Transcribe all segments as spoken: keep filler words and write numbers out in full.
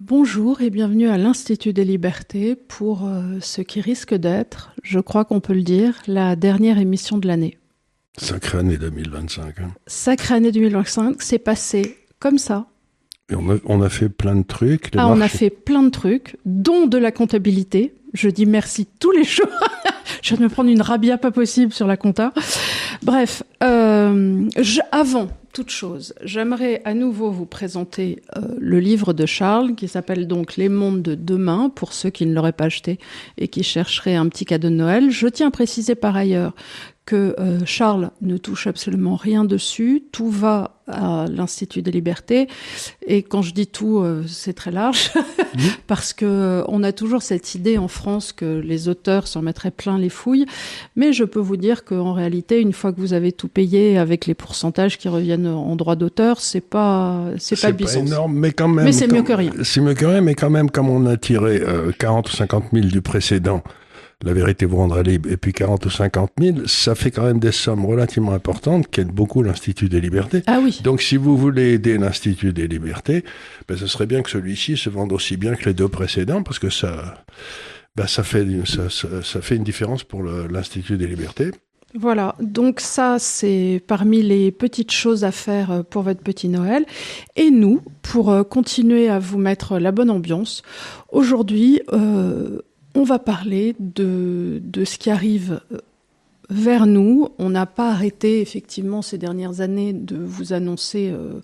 Bonjour et bienvenue à l'Institut des Libertés pour euh, ce qui risque d'être, je crois qu'on peut le dire, la dernière émission de l'année. Sacrée année deux mille vingt-cinq. Hein. Sacrée année deux mille vingt-cinq, c'est passé comme ça. Et on a, on a fait plein de trucs. Ah, on a fait plein de trucs, dont de la comptabilité. Je dis merci tous les jours. Je viens de me prendre une rabia pas possible sur la compta. Bref, euh, je, avant toute chose, j'aimerais à nouveau vous présenter euh, le livre de Charles qui s'appelle donc Les mondes de demain, pour ceux qui ne l'auraient pas acheté et qui chercheraient un petit cadeau de Noël. Je tiens à préciser par ailleurs que euh, Charles ne touche absolument rien dessus. Tout va à l'Institut des Libertés. Et quand je dis tout, euh, c'est très large. Mmh. Parce que euh, on a toujours cette idée en France que les auteurs s'en mettraient plein les fouilles. Mais je peux vous dire qu'en réalité, une fois que vous avez tout payé avec les pourcentages qui reviennent en droit d'auteur, c'est pas, c'est, c'est pas Bissens. C'est pas énorme, mais quand même. Mais c'est quand, mieux que rien. C'est mieux que rien, mais quand même, comme on a tiré euh, quarante ou cinquante mille du précédent, La vérité vous rendra libre, et puis quarante ou cinquante mille, ça fait quand même des sommes relativement importantes qu'aide beaucoup l'Institut des Libertés. Ah oui. Donc si vous voulez aider l'Institut des Libertés, ben, ce serait bien que celui-ci se vende aussi bien que les deux précédents, parce que ça, ben, ça, fait, ça, ça, ça fait une différence pour le, l'Institut des Libertés. Voilà, donc ça, c'est parmi les petites choses à faire pour votre petit Noël. Et nous, pour continuer à vous mettre la bonne ambiance, aujourd'hui, euh, on va parler de, de ce qui arrive vers nous. On n'a pas arrêté, effectivement, ces dernières années de vous annoncer euh,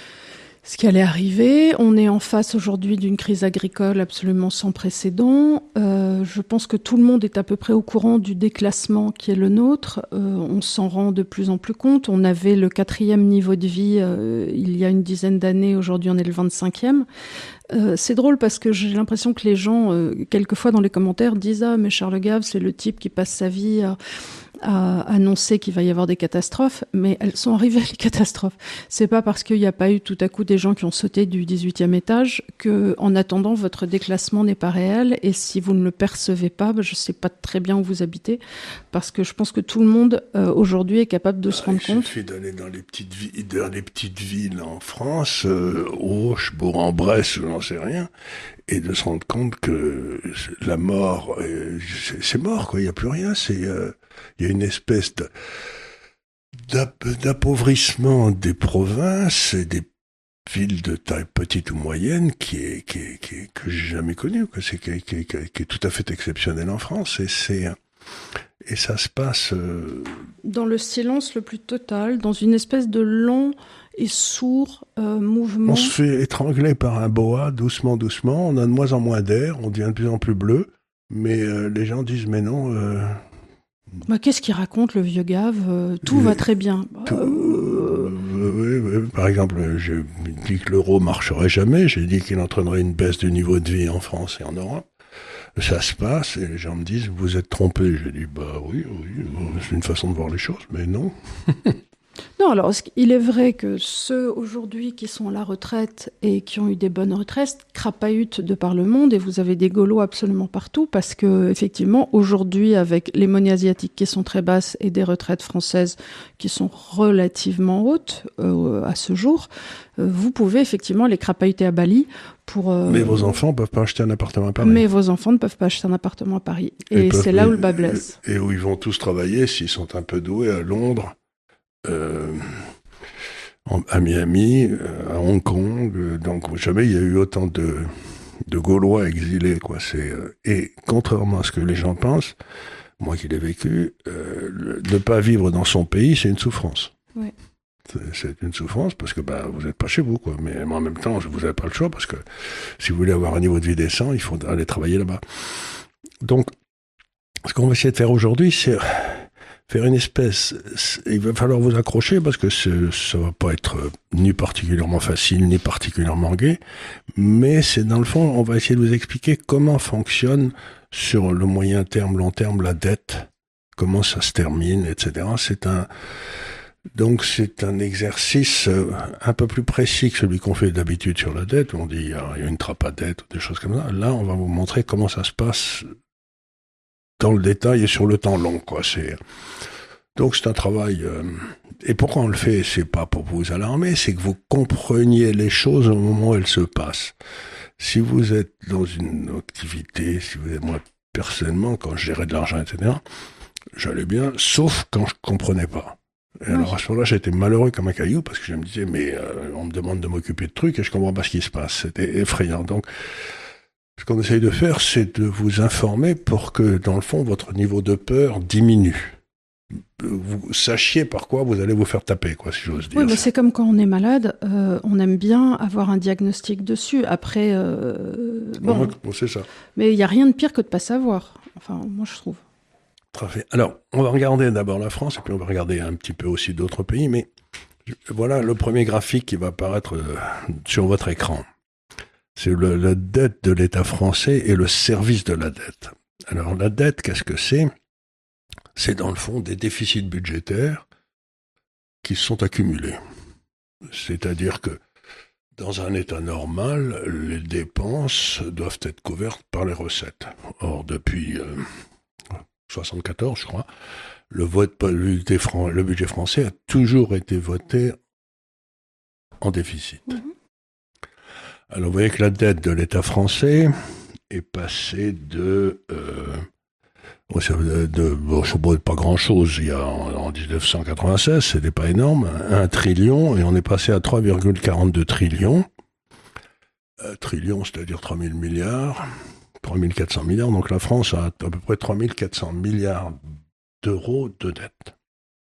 ce qui allait arriver. On est en face aujourd'hui d'une crise agricole absolument sans précédent. Euh, je pense que tout le monde est à peu près au courant du déclassement qui est le nôtre. Euh, on s'en rend de plus en plus compte. On avait le quatrième niveau de vie euh, il y a une dizaine d'années. Aujourd'hui, on est le vingt-cinquième. Euh, c'est drôle parce que j'ai l'impression que les gens, euh, quelquefois dans les commentaires, disent « Ah, mais Charles Gave, c'est le type qui passe sa vie à, à annoncer qu'il va y avoir des catastrophes. » Mais elles sont arrivées, les catastrophes. C'est pas parce qu'il n'y a pas eu tout à coup des gens qui ont sauté du dix-huitième étage que, en attendant, votre déclassement n'est pas réel. Et si vous ne le percevez pas, ben, je sais pas très bien où vous habitez, parce que je pense que tout le monde, euh, aujourd'hui, est capable de se rendre il compte. Il suffit d'aller dans les petites, vi- dans les petites villes en France, euh, Auch, Bourg-en-Bresse, j'en sais rien, et de se rendre compte que la mort, euh, c'est, c'est mort, quoi. Il n'y a plus rien. C'est, euh, il y a une espèce de, d'app- d'appauvrissement des provinces et des villes de taille petite ou moyenne qui est, qui est, qui est que j'ai jamais connu, quoi. C'est qui est, qui est, qui est, qui est tout à fait exceptionnel en France. Et c'est, et ça se passe euh... dans le silence le plus total, dans une espèce de lent et sourd euh, mouvement. On se fait étrangler par un boa, doucement, doucement. On a de moins en moins d'air, on devient de plus en plus bleu. Mais euh, les gens disent, mais non... Euh... Bah, qu'est-ce qu'il raconte, le vieux Gave ? euh, Tout euh, va très bien. Tout, euh, euh, oui, oui. Par exemple, j'ai dit que l'euro marcherait jamais. J'ai dit qu'il entraînerait une baisse du niveau de vie en France et en Europe. Ça se passe et les gens me disent, vous êtes trompés. J'ai dit, bah oui, oui, c'est une façon de voir les choses, mais non. Non, alors il est vrai que ceux aujourd'hui qui sont à la retraite et qui ont eu des bonnes retraites crapahutent de par le monde, et vous avez des Gaulois absolument partout, parce que effectivement aujourd'hui, avec les monnaies asiatiques qui sont très basses et des retraites françaises qui sont relativement hautes euh, à ce jour, euh, vous pouvez effectivement les crapahuter à Bali. Pour, euh... Mais vos enfants ne peuvent pas acheter un appartement à Paris. Mais vos enfants ne peuvent pas acheter un appartement à Paris. Et, et c'est peuvent, là où le bas blesse. Et où ils vont tous travailler, s'ils sont un peu doués, à Londres, euh, à Miami, à Hong Kong. Donc jamais il y a eu autant de, de Gaulois exilés, quoi. C'est, euh, et contrairement à ce que les gens pensent, moi qui l'ai vécu, euh, le, ne pas vivre dans son pays, c'est une souffrance. Ouais. C'est une souffrance parce que bah, vous n'êtes pas chez vous, quoi. Mais en même temps, vous n'avez pas le choix parce que si vous voulez avoir un niveau de vie décent, il faut aller travailler là-bas. Donc, ce qu'on va essayer de faire aujourd'hui, c'est faire une espèce... Il va falloir vous accrocher parce que ça ne va pas être ni particulièrement facile, ni particulièrement gai. Mais c'est dans le fond, on va essayer de vous expliquer comment fonctionne sur le moyen terme, long terme, la dette, comment ça se termine, et cetera. C'est un... Donc c'est un exercice un peu plus précis que celui qu'on fait d'habitude sur la dette, où on dit il y a une trappe à dette ou des choses comme ça. Là, on va vous montrer comment ça se passe dans le détail et sur le temps long, quoi. C'est... Donc c'est un travail... Euh... Et pourquoi on le fait ? C'est pas pour vous alarmer, c'est que vous compreniez les choses au moment où elles se passent. Si vous êtes dans une activité, si vous êtes, moi, personnellement, quand je gérais de l'argent, et cetera, j'allais bien, sauf quand je comprenais pas. Et oui. Alors à ce moment-là, j'étais malheureux comme un caillou parce que je me disais, mais euh, on me demande de m'occuper de trucs et je comprends pas ce qui se passe. C'était effrayant. Donc, ce qu'on essaye de faire, c'est de vous informer pour que, dans le fond, votre niveau de peur diminue. Vous sachiez par quoi vous allez vous faire taper, quoi, si j'ose dire. Oui, mais c'est comme quand on est malade, euh, on aime bien avoir un diagnostic dessus. Après, euh, bon, bon, c'est ça. Mais il n'y a rien de pire que de pas savoir. Enfin, moi, je trouve. Très bien. Alors, on va regarder d'abord la France, et puis on va regarder un petit peu aussi d'autres pays, mais voilà le premier graphique qui va apparaître euh, sur votre écran. C'est le, la dette de l'État français et le service de la dette. Alors, la dette, qu'est-ce que c'est ? C'est dans le fond des déficits budgétaires qui sont accumulés. C'est-à-dire que dans un état normal, les dépenses doivent être couvertes par les recettes. Or, depuis euh, soixante-quatorze, je crois, le, vote, le budget français a toujours été voté en déficit. Mmh. Alors, vous voyez que la dette de l'État français est passée de... Euh, De, de, bon, je ne pas grand-chose, il y a en, en dix-neuf cent quatre-vingt-seize, c'était pas énorme, un trillion, et on est passé à trois virgule quarante-deux trillions. Euh, trillion, c'est-à-dire trois mille milliards, trois mille quatre cents milliards, donc la France a à peu près trois mille quatre cents milliards d'euros de dette.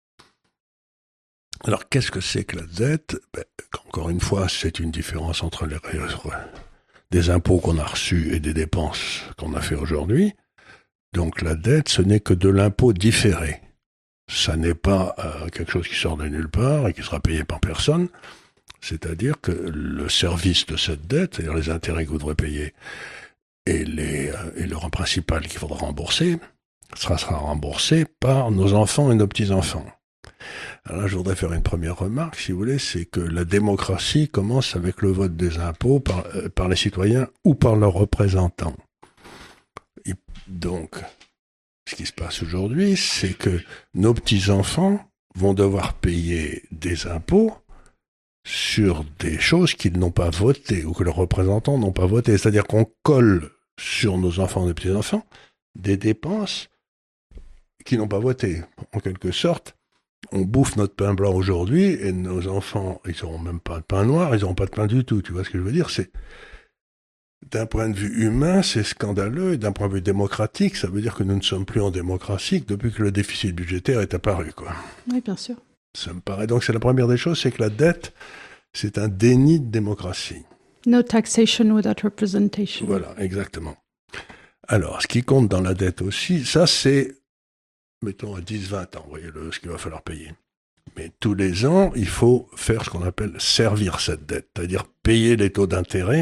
Alors, qu'est-ce que c'est que la dette ? Ben, encore une fois, c'est une différence entre les, des impôts qu'on a reçus et des dépenses qu'on a fait aujourd'hui. Donc la dette, ce n'est que de l'impôt différé. Ça n'est pas euh, quelque chose qui sort de nulle part et qui sera payé par personne. C'est-à-dire que le service de cette dette, c'est-à-dire les intérêts que vous devrez payer et, les, euh, et le rang principal qu'il faudra rembourser, sera, sera remboursé par nos enfants et nos petits-enfants. Alors là, je voudrais faire une première remarque, si vous voulez, c'est que la démocratie commence avec le vote des impôts par, euh, par les citoyens ou par leurs représentants. Donc, ce qui se passe aujourd'hui, c'est que nos petits-enfants vont devoir payer des impôts sur des choses qu'ils n'ont pas votées ou que leurs représentants n'ont pas votées. C'est-à-dire qu'on colle sur nos enfants et nos petits-enfants des dépenses qu'ils n'ont pas votées. En quelque sorte, on bouffe notre pain blanc aujourd'hui et nos enfants, ils n'auront même pas de pain noir, ils n'auront pas de pain du tout. Tu vois ce que je veux dire ? C'est d'un point de vue humain, c'est scandaleux, et d'un point de vue démocratique, ça veut dire que nous ne sommes plus en démocratie depuis que le déficit budgétaire est apparu, quoi. Oui, bien sûr. Ça me paraît. Donc, c'est la première des choses, c'est que la dette, c'est un déni de démocratie. No taxation without representation. Voilà, exactement. Alors, ce qui compte dans la dette aussi, ça c'est, mettons, à dix vingt ans, vous voyez le, ce qu'il va falloir payer. Mais tous les ans, il faut faire ce qu'on appelle servir cette dette, c'est-à-dire payer les taux d'intérêt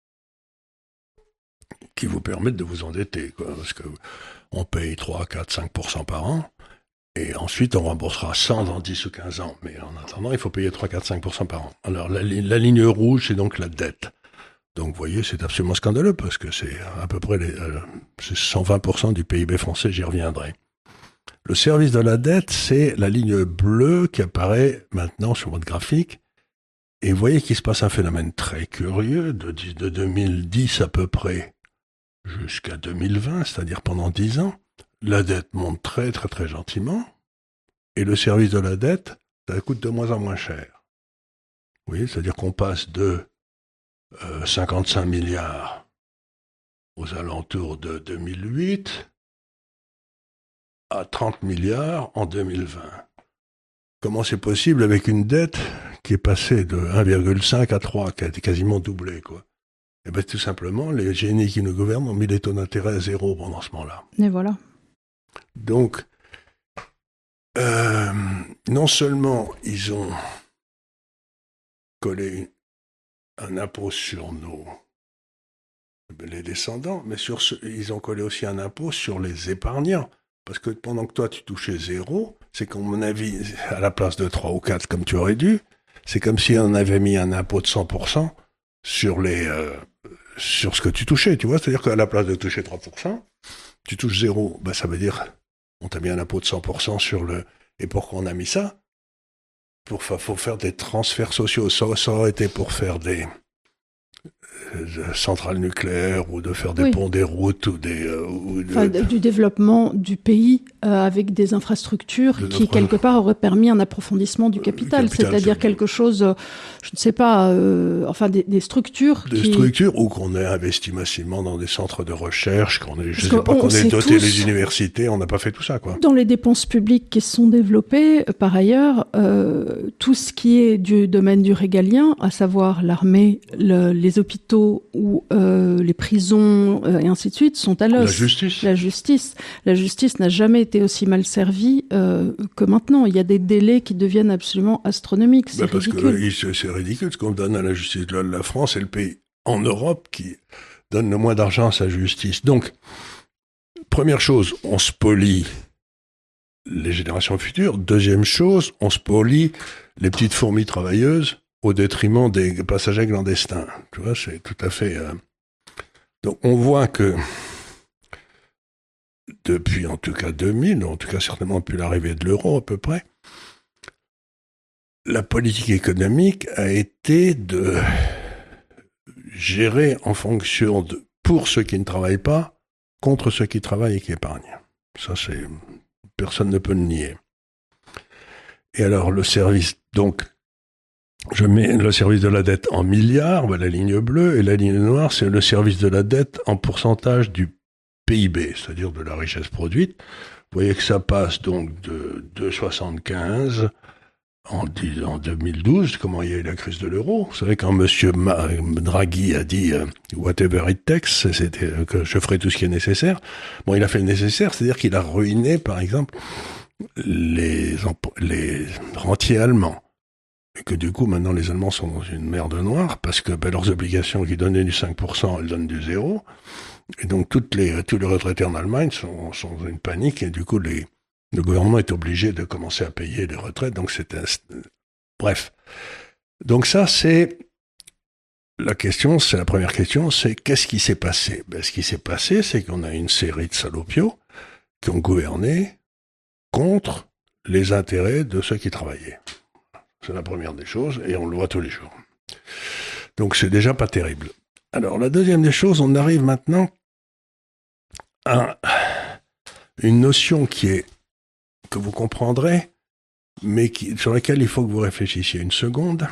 qui vous permettent de vous endetter, quoi, parce que on paye trois, quatre, cinq pour cent par an, et ensuite on remboursera cent dans dix ou quinze ans. Mais en attendant, il faut payer trois, quatre, cinq pour cent par an. Alors la, la ligne rouge, c'est donc la dette. Donc vous voyez, c'est absolument scandaleux, parce que c'est à peu près les, euh, c'est cent vingt pour cent du P I B français, j'y reviendrai. Le service de la dette, c'est la ligne bleue qui apparaît maintenant sur votre graphique. Et vous voyez qu'il se passe un phénomène très curieux, de, de deux mille dix à peu près jusqu'à deux mille vingt, c'est-à-dire pendant dix ans, la dette monte très très très gentiment, et le service de la dette, ça coûte de moins en moins cher. Vous voyez, c'est-à-dire qu'on passe de euh, cinquante-cinq milliards aux alentours de deux mille huit à trente milliards en deux mille vingt. Comment c'est possible avec une dette qui est passée de un virgule cinq à trois, qui a été quasiment doublée, quoi? Eh bien, tout simplement, les génies qui nous gouvernent ont mis les taux d'intérêt à zéro pendant ce moment-là. Et voilà. Donc, euh, non seulement ils ont collé un impôt sur nos les descendants, mais sur ce, ils ont collé aussi un impôt sur les épargnants. Parce que pendant que toi, tu touchais zéro, c'est qu'à mon avis, à la place de trois ou quatre, comme tu aurais dû, c'est comme si on avait mis un impôt de cent pour cent sur les... Euh, sur ce que tu touchais, tu vois, c'est-à-dire qu'à la place de toucher trois pour cent, tu touches zéro, ben ça veut dire, on t'a mis un impôt de cent pour cent sur le... Et pourquoi on a mis ça ? Pour faut faire des transferts sociaux, ça, ça aurait été pour faire des, de centrales nucléaires ou de faire des oui. ponts, des routes ou des... Euh, ou de... enfin, du développement du pays euh, avec des infrastructures de qui, notre... quelque part, auraient permis un approfondissement du capital, capital c'est-à-dire c'est quelque chose, euh, je ne sais pas, euh, enfin des, des structures Des qui... structures où qu'on ait investi massivement dans des centres de recherche, qu'on ait, je ne sais pas, qu'on ait doté tous... les universités, on n'a pas fait tout ça, quoi. Dans les dépenses publiques qui se sont développées, euh, par ailleurs, euh, tout ce qui est du domaine du régalien, à savoir l'armée, le, les hôpitaux, où euh, les prisons euh, et ainsi de suite sont à l'os. La justice. La justice. La justice n'a jamais été aussi mal servie euh, que maintenant. Il y a des délais qui deviennent absolument astronomiques. C'est ben parce ridicule. Que, c'est ridicule ce qu'on donne à la justice. La, la France est le pays en Europe qui donne le moins d'argent à sa justice. Donc, première chose, on spolie les générations futures. Deuxième chose, on spolie les petites fourmis travailleuses au détriment des passagers clandestins. Tu vois, c'est tout à fait... Euh... Donc, on voit que depuis, en tout cas, deux mille, en tout cas, certainement depuis l'arrivée de l'euro, à peu près, la politique économique a été de gérer en fonction de... pour ceux qui ne travaillent pas, contre ceux qui travaillent et qui épargnent. Ça, c'est... Personne ne peut le nier. Et alors, le service, donc... Je mets le service de la dette en milliards, la ligne bleue, et la ligne noire, c'est le service de la dette en pourcentage du P I B, c'est-à-dire de la richesse produite. Vous voyez que ça passe donc de deux virgule soixante-quinze en, en deux mille douze, comment il y a eu la crise de l'euro. Vous savez, quand M. Draghi a dit euh, « whatever it takes », c'était euh, que je ferai tout ce qui est nécessaire. Bon, il a fait le nécessaire, c'est-à-dire qu'il a ruiné, par exemple, les, les rentiers allemands. Et que du coup, maintenant, les Allemands sont dans une merde noire, parce que ben, leurs obligations qui donnaient du cinq pour cent, elles donnent du zéro. Et donc, toutes les, tous les retraités en Allemagne sont, sont dans une panique, et du coup, les, le gouvernement est obligé de commencer à payer les retraites. Donc, c'est un... Bref. Donc ça, c'est... La question, c'est la première question, c'est qu'est-ce qui s'est passé? Ben, ce qui s'est passé, c'est qu'on a une série de salopios qui ont gouverné contre les intérêts de ceux qui travaillaient. C'est la première des choses, et on le voit tous les jours. Donc c'est déjà pas terrible. Alors la deuxième des choses, on arrive maintenant à une notion qui est, que vous comprendrez, mais qui, sur laquelle il faut que vous réfléchissiez une seconde.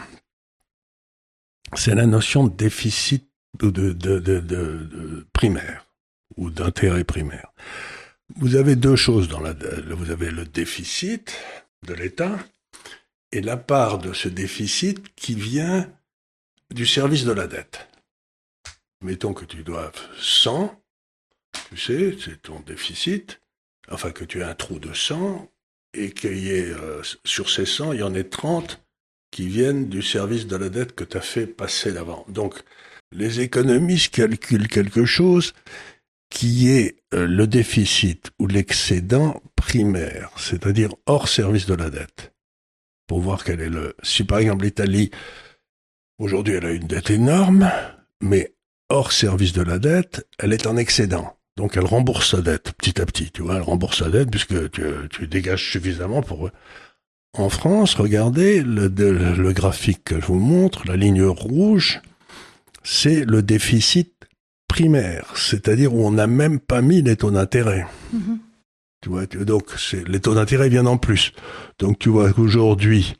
C'est la notion de déficit de, de, de, de, de, de primaire, ou d'intérêt primaire. Vous avez deux choses dans la... Vous avez le déficit de l'État, et la part de ce déficit qui vient du service de la dette. Mettons que tu doives cent, tu sais, c'est ton déficit, enfin que tu aies un trou de cent, et qu'il y ait, euh, sur ces cent, il y en ait trente qui viennent du service de la dette que tu as fait passer d'avant. Donc, les économistes calculent quelque chose qui est euh, le déficit ou l'excédent primaire, c'est-à-dire hors service de la dette. Pour voir quel est le... Si par exemple l'Italie, aujourd'hui elle a une dette énorme, mais hors service de la dette, elle est en excédent. Donc elle rembourse sa dette petit à petit, tu vois, elle rembourse sa dette puisque tu, tu dégages suffisamment pour... En France, regardez le, le, le graphique que je vous montre, la ligne rouge, c'est le déficit primaire, c'est-à-dire où on n'a même pas mis les taux d'intérêt. Mmh. Tu vois, donc c'est, les taux d'intérêt viennent en plus. Donc tu vois qu'aujourd'hui,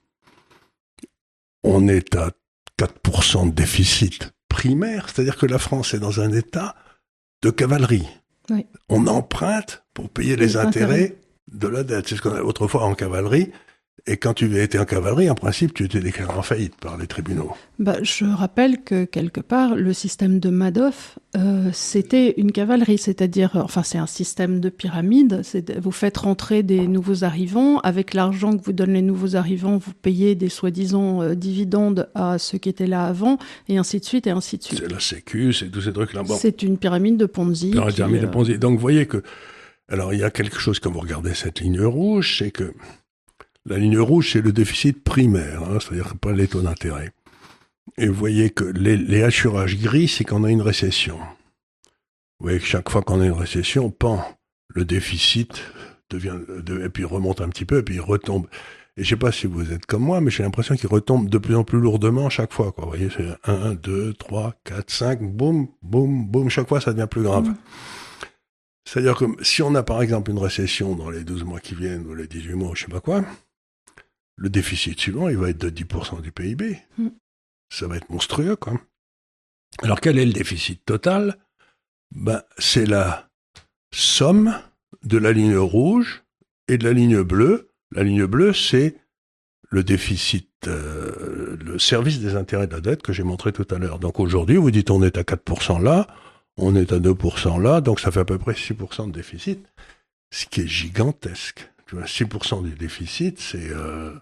on est à quatre pour cent de déficit primaire, c'est-à-dire que la France est dans un état de cavalerie. Oui. On emprunte pour payer les, les intérêts, intérêts de la dette. C'est ce qu'on a autrefois en cavalerie. Et quand tu étais en cavalerie, en principe, tu étais déclaré en faillite par les tribunaux. Bah, je rappelle que, quelque part, le système de Madoff, euh, c'était une cavalerie, c'est-à-dire, enfin, c'est un système de pyramide. C'est, vous faites rentrer des nouveaux arrivants. Avec l'argent que vous donnent les nouveaux arrivants, vous payez des soi-disant euh, dividendes à ceux qui étaient là avant, et ainsi de suite, et ainsi de suite. C'est la Sécu, c'est tous ces trucs-là. Bon. C'est une pyramide de Ponzi. Une qui, pyramide euh... de Ponzi. Donc, vous voyez que... Alors, il y a quelque chose, quand vous regardez cette ligne rouge, c'est que la ligne rouge, c'est le déficit primaire, hein, c'est-à-dire pas les taux d'intérêt. Et vous voyez que les, les hachurages gris, c'est qu'on a une récession. Vous voyez que chaque fois qu'on a une récession, pan, le déficit devient, de, et puis remonte un petit peu, et puis il retombe. Et je sais pas si vous êtes comme moi, mais j'ai l'impression qu'il retombe de plus en plus lourdement chaque fois, quoi. Vous voyez, c'est un, deux, trois, quatre, cinq, boum, boum, boum, chaque fois ça devient plus grave. Mmh. C'est-à-dire que si on a par exemple une récession dans les douze mois qui viennent, ou les dix-huit mois, ou je sais pas quoi, le déficit suivant, il va être de dix pour cent du P I B. Mmh. Ça va être monstrueux, quoi. Alors quel est le déficit total? Ben, c'est la somme de la ligne rouge et de la ligne bleue. La ligne bleue, c'est le déficit, euh, le service des intérêts de la dette que j'ai montré tout à l'heure. Donc aujourd'hui, vous dites on est à quatre pour cent là, on est à deux pour cent là, donc ça fait à peu près six pour cent de déficit, ce qui est gigantesque. Tu vois, six pour cent du déficit, c'est euh,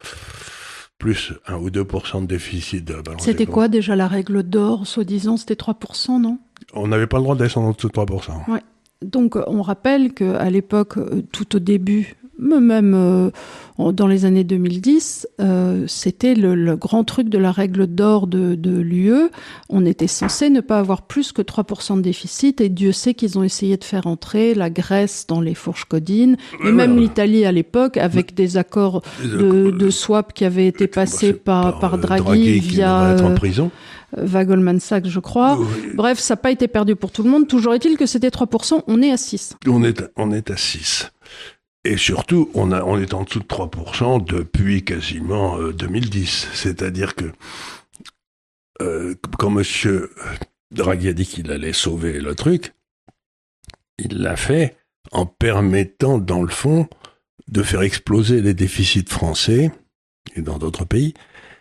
plus un ou deux pour cent de déficit de la balance. C'était quoi déjà la règle d'or, soi-disant, c'était trois pour cent, non? On n'avait pas le droit de descendre en dessous de trois pour cent. Ouais. Donc on rappelle qu'à l'époque, tout au début, même euh, dans les années deux mille dix, euh, c'était le, le grand truc de la règle d'or de, de l'U E. On était censé ne pas avoir plus que trois pour cent de déficit, et Dieu sait qu'ils ont essayé de faire entrer la Grèce dans les fourches codines, et ouais, même ouais. l'Italie à l'époque, avec ouais. des accords de, de swap qui avaient été passés par, par, par Draghi, Draghi via... Qui être en prison. Va Goldman Sachs, je crois. Oui. Bref, ça n'a pas été perdu pour tout le monde. Toujours est-il que c'était trois pour cent, on est à six. On est, on est à six. Et surtout, on, a, on est en dessous de trois pour cent depuis quasiment euh, deux mille dix. C'est-à-dire que euh, quand M. Draghi a dit qu'il allait sauver le truc, il l'a fait en permettant, dans le fond, de faire exploser les déficits français et dans d'autres pays.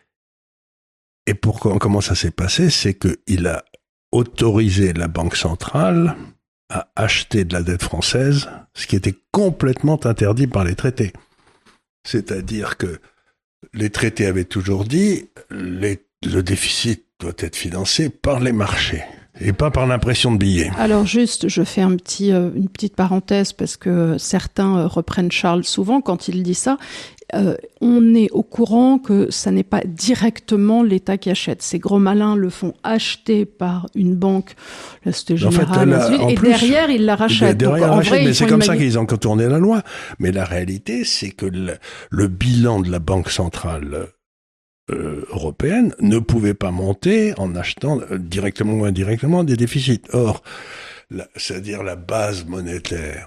Et pourquoi, comment ça s'est passé? C'est qu'il a autorisé la Banque centrale à acheter de la dette française, ce qui était complètement interdit par les traités. C'est-à-dire que les traités avaient toujours dit les, le déficit doit être financé par les marchés et pas par l'impression de billets. Alors juste, je fais un petit, euh, une petite parenthèse parce que certains euh, reprennent Charles souvent quand il dit ça. Euh, on est au courant que ça n'est pas directement l'État qui achète. Ces gros malins le font acheter par une banque, la Société Générale, en fait, là, en et plus, derrière, ils la rachètent. Derrière, Donc, en rachètent, vrai, mais c'est comme ça qu'ils ont contourné la loi. Mais la réalité, c'est que le, le bilan de la Banque centrale euh, européenne ne pouvait pas monter en achetant euh, directement ou indirectement des déficits. Or, la, c'est-à-dire la base monétaire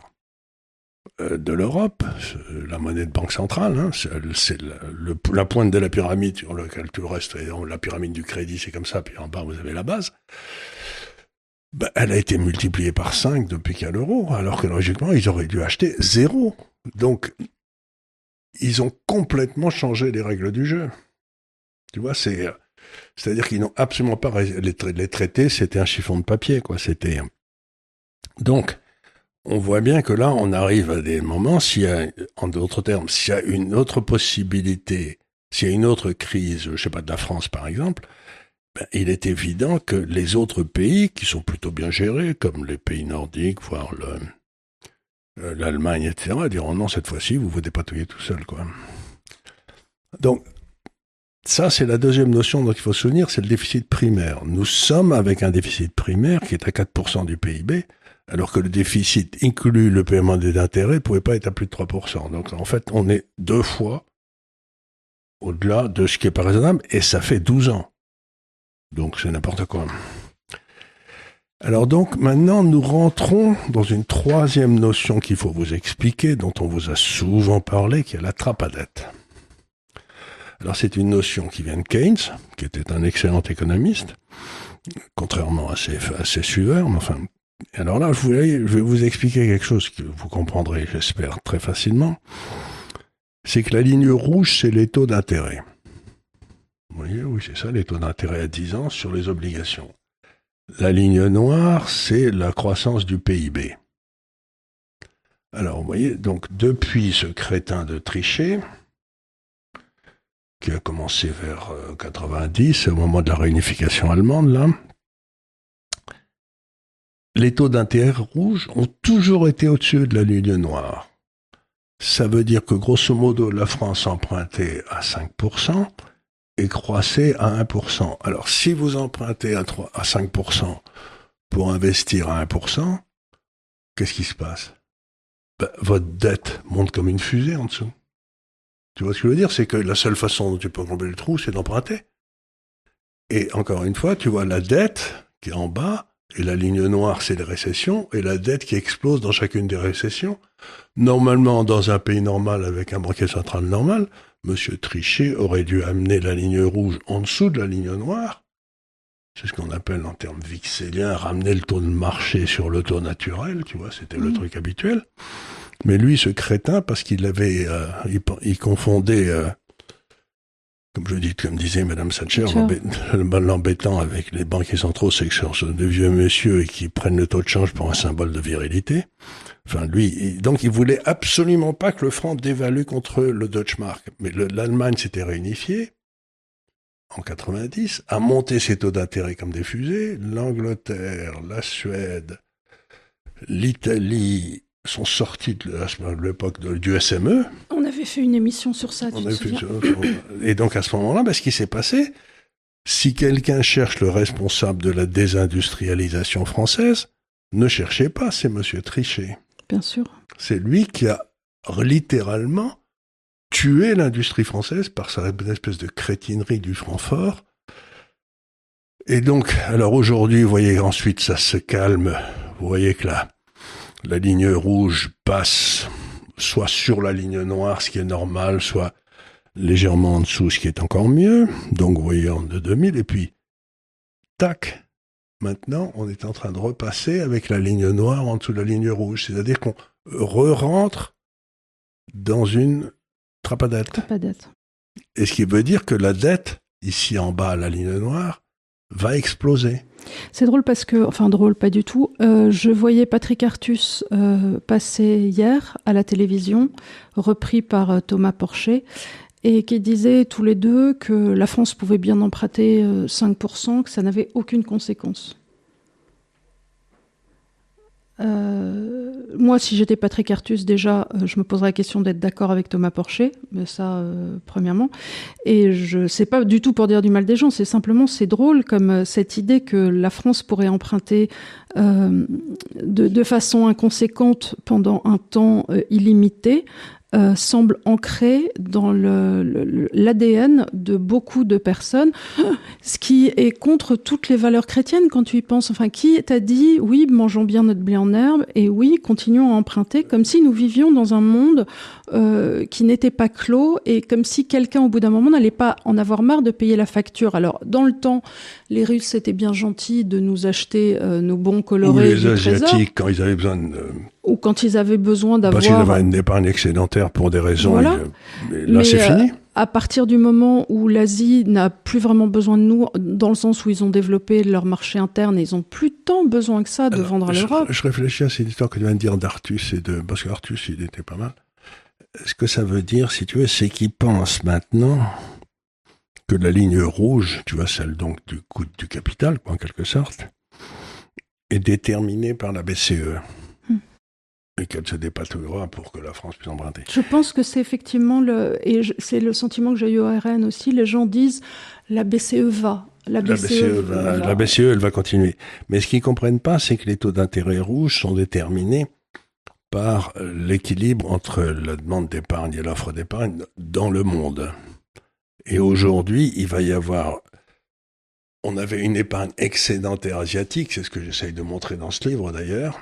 de l'Europe, la monnaie de banque centrale, hein, c'est, c'est le, le, la pointe de la pyramide sur laquelle tout le reste est, la pyramide du crédit, c'est comme ça, puis en bas vous avez la base. Ben, elle a été multipliée par cinq depuis qu'il y a l'euro, alors que logiquement ils auraient dû acheter zéro. Donc ils ont complètement changé les règles du jeu. Tu vois, c'est, c'est-à-dire qu'ils n'ont absolument pas les, tra- les traités, c'était un chiffon de papier, quoi. C'était donc. On voit bien que là, on arrive à des moments, s'il y a, en d'autres termes, s'il y a une autre possibilité, s'il y a une autre crise, je ne sais pas, de la France par exemple, ben, il est évident que les autres pays, qui sont plutôt bien gérés, comme les pays nordiques, voire le, euh, l'Allemagne, et cetera, diront non, cette fois-ci, vous vous dépatouillez tout seul, quoi. Donc, ça, c'est la deuxième notion dont il faut se souvenir, c'est le déficit primaire. Nous sommes avec un déficit primaire qui est à quatre pour cent du P I B, alors que le déficit inclut le paiement des intérêts ne pouvait pas être à plus de trois pour cent. Donc en fait, on est deux fois au-delà de ce qui est pas raisonnable, et ça fait douze ans. Donc c'est n'importe quoi. Alors donc maintenant, nous rentrons dans une troisième notion qu'il faut vous expliquer, dont on vous a souvent parlé, qui est la trappe à dette. Alors c'est une notion qui vient de Keynes, qui était un excellent économiste, contrairement à ses, à ses suiveurs, mais enfin... Alors là, je, voulais, je vais vous expliquer quelque chose que vous comprendrez, j'espère, très facilement. C'est que la ligne rouge, c'est les taux d'intérêt. Vous voyez, oui, c'est ça, les taux d'intérêt à dix ans sur les obligations. La ligne noire, c'est la croissance du P I B. Alors, vous voyez, donc depuis ce crétin de Trichet, qui a commencé vers quatre-vingt-dix, au moment de la réunification allemande, là, les taux d'intérêt rouges ont toujours été au-dessus de la ligne noire. Ça veut dire que, grosso modo, la France empruntait à cinq pour cent et croissait à un pour cent. Alors, si vous empruntez à, trois, à cinq pour cent pour investir à un pour cent, qu'est-ce qui se passe? Ben, votre dette monte comme une fusée en dessous. Tu vois ce que je veux dire? C'est que la seule façon dont tu peux combler le trou, c'est d'emprunter. Et encore une fois, tu vois la dette qui est en bas, et la ligne noire, c'est les récessions, et la dette qui explose dans chacune des récessions. Normalement, dans un pays normal, avec un banquier central normal, Monsieur Trichet aurait dû amener la ligne rouge en dessous de la ligne noire. C'est ce qu'on appelle, en termes vixéliens, ramener le taux de marché sur le taux naturel, tu vois, c'était mmh. le truc habituel. Mais lui, ce crétin, parce qu'il avait, euh, il, il confondait... Euh, Comme je dis, comme disait Madame Thatcher, l'embêtant avec les banquiers centraux, c'est que ce sont des vieux messieurs et qui prennent le taux de change pour un symbole de virilité. Enfin, lui, il, donc il voulait absolument pas que le franc dévalue contre le Deutschmark. Mais le, l'Allemagne s'était réunifiée en quatre-vingt-dix, a monté ses taux d'intérêt comme des fusées. L'Angleterre, la Suède, l'Italie sont sortis de l'époque du S M E. On avait fait une émission sur ça, tu On te souviens. Et donc à ce moment-là, ben, ce qui s'est passé, si quelqu'un cherche le responsable de la désindustrialisation française, ne cherchez pas, c'est Monsieur Trichet. Bien sûr. C'est lui qui a littéralement tué l'industrie française par sa espèce de crétinerie du Francfort. Et donc, alors aujourd'hui, vous voyez, ensuite ça se calme, vous voyez que là, la ligne rouge passe soit sur la ligne noire, ce qui est normal, soit légèrement en dessous, ce qui est encore mieux. Donc, vous voyez, en deux mille, et puis, tac, maintenant, on est en train de repasser avec la ligne noire en dessous de la ligne rouge. C'est-à-dire qu'on re-rentre dans une trappe à dette. Trappe à dette. Et ce qui veut dire que la dette, ici en bas, la ligne noire, va exploser. C'est drôle parce que, enfin drôle, pas du tout, euh, je voyais Patrick Artus euh, passer hier à la télévision, repris par euh, Thomas Porcher, et qui disaient tous les deux que la France pouvait bien emprunter euh, cinq pour cent, que ça n'avait aucune conséquence. Euh, moi, si j'étais Patrick Artus, déjà, euh, je me poserais la question d'être d'accord avec Thomas Porcher, mais ça, euh, premièrement. Et je sais pas du tout pour dire du mal des gens, c'est simplement, c'est drôle comme euh, cette idée que la France pourrait emprunter euh, de, de façon inconséquente pendant un temps euh, illimité. Euh, semble ancré dans le, le, l'A D N de beaucoup de personnes, ce qui est contre toutes les valeurs chrétiennes quand tu y penses. Enfin, qui t'a dit, oui, mangeons bien notre blé en herbe, et oui, continuons à emprunter, comme si nous vivions dans un monde euh, qui n'était pas clos, et comme si quelqu'un, au bout d'un moment, n'allait pas en avoir marre de payer la facture. Alors, dans le temps, les Russes étaient bien gentils de nous acheter euh, nos bons colorés. Ou les Asiatiques, quand ils avaient besoin de... Ou quand ils avaient besoin d'avoir... Parce qu'ils avaient une épargne excédentaire pour des raisons... Voilà. Et, et là, mais c'est euh, fini. À partir du moment où l'Asie n'a plus vraiment besoin de nous, dans le sens où ils ont développé leur marché interne, et ils n'ont plus tant besoin que ça de Alors, vendre à je, l'Europe. Je réfléchis à cette histoire que tu viens de dire d'Artus, et de, parce qu'Artus, il était pas mal. Ce que ça veut dire, si tu veux, c'est qu'ils pensent maintenant que la ligne rouge, tu vois, celle donc du coût du capital, quoi, en quelque sorte, est déterminée par la B C E. Hum. Et qu'elle se dépatouillera pour que la France puisse emprunter. Je pense que c'est effectivement le, et je, c'est le sentiment que j'ai eu au R N aussi, les gens disent la B C E va. La B C E, la, B C E va, va. la B C E, elle va continuer. Mais ce qu'ils ne comprennent pas, c'est que les taux d'intérêt rouges sont déterminés par l'équilibre entre la demande d'épargne et l'offre d'épargne dans le monde. Et aujourd'hui, il va y avoir... On avait une épargne excédentaire asiatique, c'est ce que j'essaye de montrer dans ce livre d'ailleurs,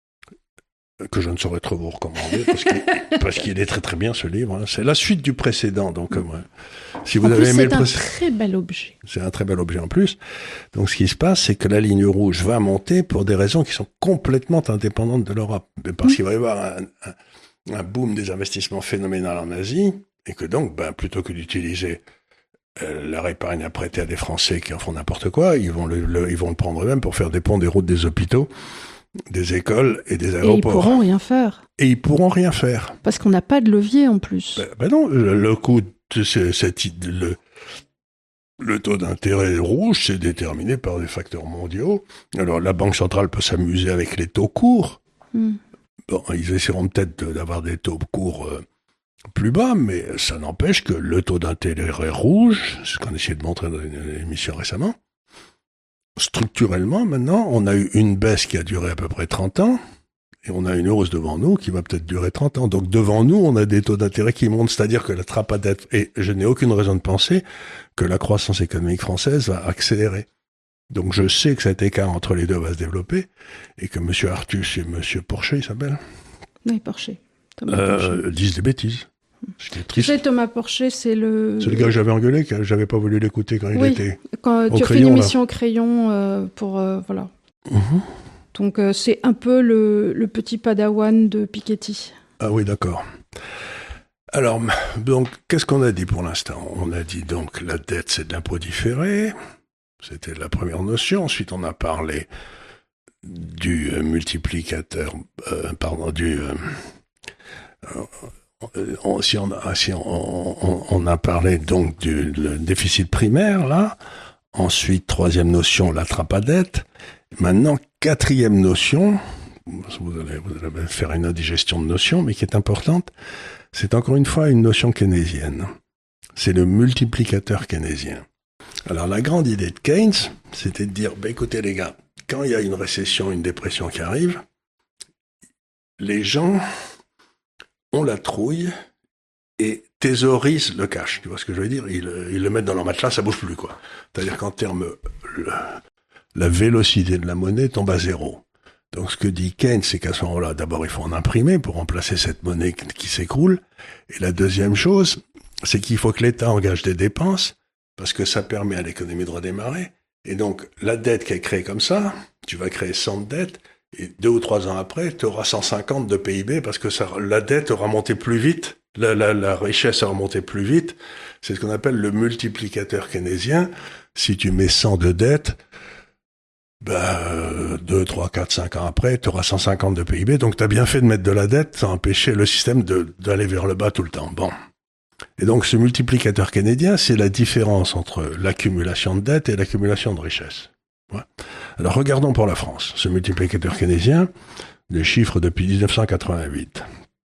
que je ne saurais trop vous recommander, parce qu'il, parce qu'il est très très bien ce livre. Hein. C'est la suite du précédent. Donc, euh, si vous en avez plus, aimé c'est le un préc... très bel objet. C'est un très bel objet en plus. Donc ce qui se passe, c'est que la ligne rouge va monter pour des raisons qui sont complètement indépendantes de l'Europe. Parce mmh. qu'il va y avoir un, un, un boom des investissements phénoménal en Asie, et que donc, ben, plutôt que d'utiliser euh, leur épargne à prêter à des Français qui en font n'importe quoi, ils vont le, le, ils vont le prendre eux-mêmes pour faire des ponts, des routes, des hôpitaux, des écoles et des aéroports. Et ils pourront rien faire. Et ils pourront rien faire. Parce qu'on n'a pas de levier en plus. Ben, ben non, le, le coût de ce, cette, le, le taux d'intérêt rouge, c'est déterminé par des facteurs mondiaux. Alors la Banque centrale peut s'amuser avec les taux courts. Mm. Bon, ils essaieront peut-être d'avoir des taux courts euh, plus bas, mais ça n'empêche que le taux d'intérêt rouge, c'est ce qu'on a essayé de montrer dans une émission récemment, structurellement, maintenant, on a eu une baisse qui a duré à peu près trente ans, Et on a une hausse devant nous qui va peut-être durer trente ans. Donc devant nous, on a des taux d'intérêt qui montent, c'est-à-dire que la trappe à dette, et je n'ai aucune raison de penser que la croissance économique française va accélérer. Donc je sais que cet écart entre les deux va se développer, et que M. Artus et M. Porcher, il s'appelle Oui, Porcher. Thomas euh, Porcher. disent des bêtises. Ce qui est triste. Tu sais, Thomas Porcher, c'est le... C'est le gars que j'avais engueulé, que j'avais pas voulu l'écouter quand il oui, était quand au tu as fait crayon, une là. émission au crayon euh, pour... Euh, voilà. Mm-hmm. Donc euh, c'est un peu le, le petit padawan de Piketty. Ah oui, d'accord. Alors, donc, qu'est-ce qu'on a dit pour l'instant? On a dit donc la dette, c'est de l'impôt différé. C'était la première notion. Ensuite, on a parlé du euh, multiplicateur, euh, pardon, du... Euh, euh, on, si on a, si on, on, on a parlé donc du le déficit primaire, là. Ensuite, troisième notion, la trappe à dette. Maintenant, quatrième notion, vous allez, vous allez faire une indigestion de notions, mais qui est importante, c'est encore une fois une notion keynésienne. C'est le multiplicateur keynésien. Alors, la grande idée de Keynes, c'était de dire, bah, écoutez les gars, quand il y a une récession, une dépression qui arrive, les gens ont la trouille et thésaurisent le cash. Tu vois ce que je veux dire? Ils, ils le mettent dans leur matelas, ça bouge plus, quoi. C'est-à-dire qu'en termes, le, la vélocité de la monnaie tombe à zéro. Donc, ce que dit Keynes, c'est qu'à ce moment-là, d'abord, il faut en imprimer pour remplacer cette monnaie qui s'écroule. Et la deuxième chose, c'est qu'il faut que l'État engage des dépenses parce que ça permet à l'économie de redémarrer. Et donc, la dette qui est créée comme ça, tu vas créer cent de dettes et deux ou trois ans après, tu auras cent cinquante de P I B parce que ça, la dette aura monté plus vite. La, la, la richesse a remonté plus vite. C'est ce qu'on appelle le multiplicateur keynésien. Si tu mets cent de dette, ben, deux, trois, quatre, cinq ans après, tu auras cent cinquante de P I B. Donc, tu as bien fait de mettre de la dette sans empêcher le système de, d'aller vers le bas tout le temps. Bon. Et donc, ce multiplicateur keynésien, c'est la différence entre l'accumulation de dette et l'accumulation de richesse. Ouais. Alors, regardons pour la France. Ce multiplicateur keynésien, des chiffres depuis dix-neuf cent quatre-vingt-huit.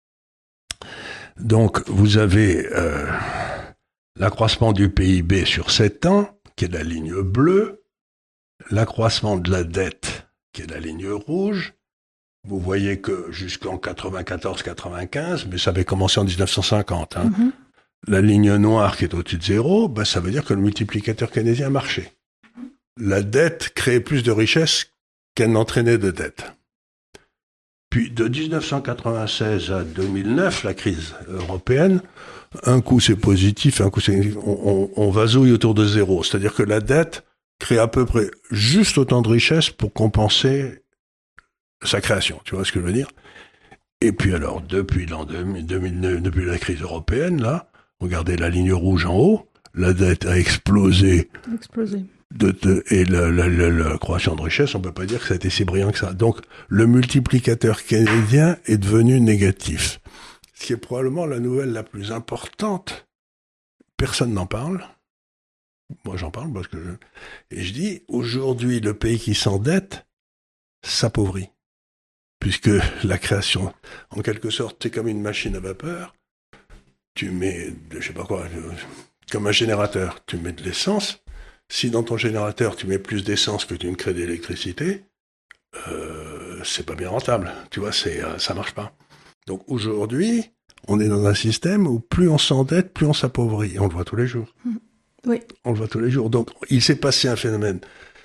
Donc, vous avez euh, l'accroissement du P I B sur sept ans, qui est la ligne bleue, l'accroissement de la dette, qui est la ligne rouge. Vous voyez que jusqu'en quatre-vingt-quatorze quatre-vingt-quinze, mais ça avait commencé en dix-neuf cent cinquante, hein, mm-hmm. La ligne noire qui est au-dessus de zéro, ben, ça veut dire que le multiplicateur keynésien marchait. La dette créait plus de richesse qu'elle n'entraînait de dette. Puis de dix-neuf cent quatre-vingt-seize à deux mille neuf, la crise européenne, un coup c'est positif, un coup c'est négatif, on, on, on vasouille autour de zéro. C'est-à-dire que la dette crée à peu près juste autant de richesse pour compenser sa création. Tu vois ce que je veux dire? Et puis alors, depuis l'an deux mille, deux mille neuf, depuis la crise européenne, là, regardez la ligne rouge en haut, la dette a explosé. Explosé. De, de, et la, la, la, la croissance de richesse, on peut pas dire que ça a été si brillant que ça. Donc, le multiplicateur keynésien est devenu négatif. Ce qui est probablement la nouvelle la plus importante. Personne n'en parle. Moi, j'en parle parce que je... Et je dis, aujourd'hui, le pays qui s'endette s'appauvrit. Puisque la création, en quelque sorte, c'est comme une machine à vapeur. Tu mets, je sais pas quoi, comme un générateur, tu mets de l'essence. Si dans ton générateur, tu mets plus d'essence que tu ne crées d'électricité, euh, c'est pas bien rentable. Tu vois, c'est, euh, ça marche pas. Donc aujourd'hui, on est dans un système où plus on s'endette, plus on s'appauvrit. Et on le voit tous les jours. Oui. On le voit tous les jours. Donc, il s'est passé un phénomène.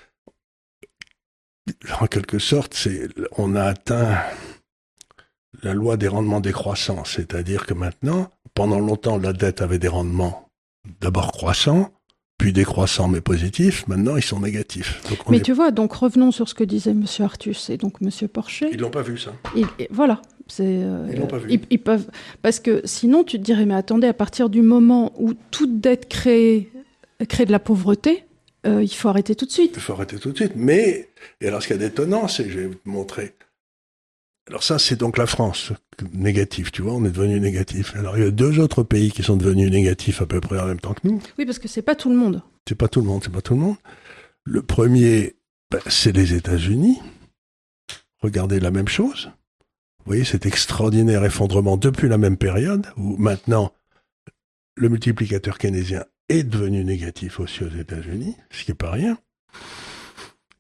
En quelque sorte, c'est, on a atteint la loi des rendements décroissants. C'est-à-dire que maintenant, pendant longtemps, la dette avait des rendements d'abord croissants, puis décroissants mais positifs, maintenant ils sont négatifs. Donc on mais est... tu vois, donc revenons sur ce que disait M. Artus et donc M. Porcher. Ils l'ont pas vu ça. Ils, voilà. C'est, euh, ils l'ont pas vu. Ils, ils peuvent, parce que sinon tu te dirais, mais attendez, à partir du moment où toute dette crée, crée de la pauvreté, euh, il faut arrêter tout de suite. Il faut arrêter tout de suite. Mais, et alors ce qu'il y a d'étonnant, c'est, je vais vous montrer. Alors ça, c'est donc la France, négatif, tu vois, on est devenu négatif. Alors il y a deux autres pays qui sont devenus négatifs à peu près en même temps que nous. Oui, parce que c'est pas tout le monde. C'est pas tout le monde, c'est pas tout le monde. Le premier, ben, c'est les États-Unis. Regardez la même chose. Vous voyez cet extraordinaire effondrement depuis la même période, où maintenant, le multiplicateur keynésien est devenu négatif aussi aux États-Unis, ce qui n'est pas rien.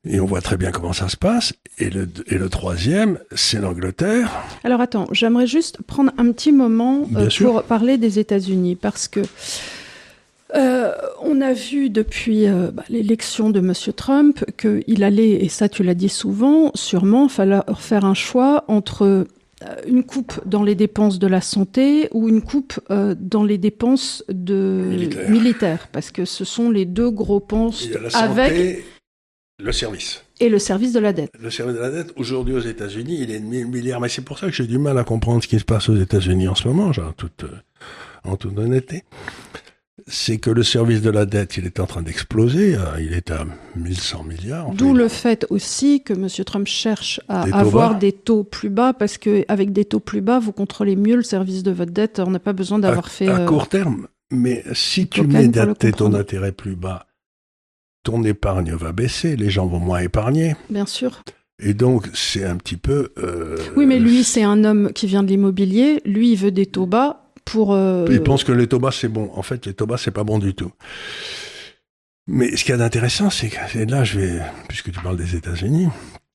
Et on voit très bien comment ça se passe. Et le, et le troisième, c'est l'Angleterre. Alors attends, j'aimerais juste prendre un petit moment euh, pour parler des États-Unis, parce que euh, on a vu depuis euh, bah, l'élection de Monsieur Trump qu'il allait, et ça tu l'as dit souvent, sûrement falloir faire un choix entre une coupe dans les dépenses de la santé ou une coupe euh, dans les dépenses de militaires, militaire, parce que ce sont les deux gros postes avec... Santé, le service. Et le service de la dette. Le service de la dette, aujourd'hui aux États-Unis, il est de mille milliards. Mais c'est pour ça que j'ai du mal à comprendre ce qui se passe aux États-Unis en ce moment, genre, toute, euh, en toute honnêteté. C'est que le service de la dette, il est en train d'exploser. Euh, il est à mille cent milliards. D'où le fait aussi que M. Trump cherche à avoir bas. des taux plus bas, parce qu'avec des taux plus bas, vous contrôlez mieux le service de votre dette. On n'a pas besoin d'avoir à, fait... À euh, court terme. Mais si tu mets tes taux d'intérêt plus bas, ton épargne va baisser, les gens vont moins épargner. Bien sûr. Et donc, c'est un petit peu... Euh, oui, mais lui, c'est un homme qui vient de l'immobilier. Lui, il veut des taux bas pour... Euh... Il pense que les taux bas, c'est bon. En fait, les taux bas, c'est pas bon du tout. Mais ce qu'il y a d'intéressant, c'est que et là, je vais... Puisque tu parles des États-Unis...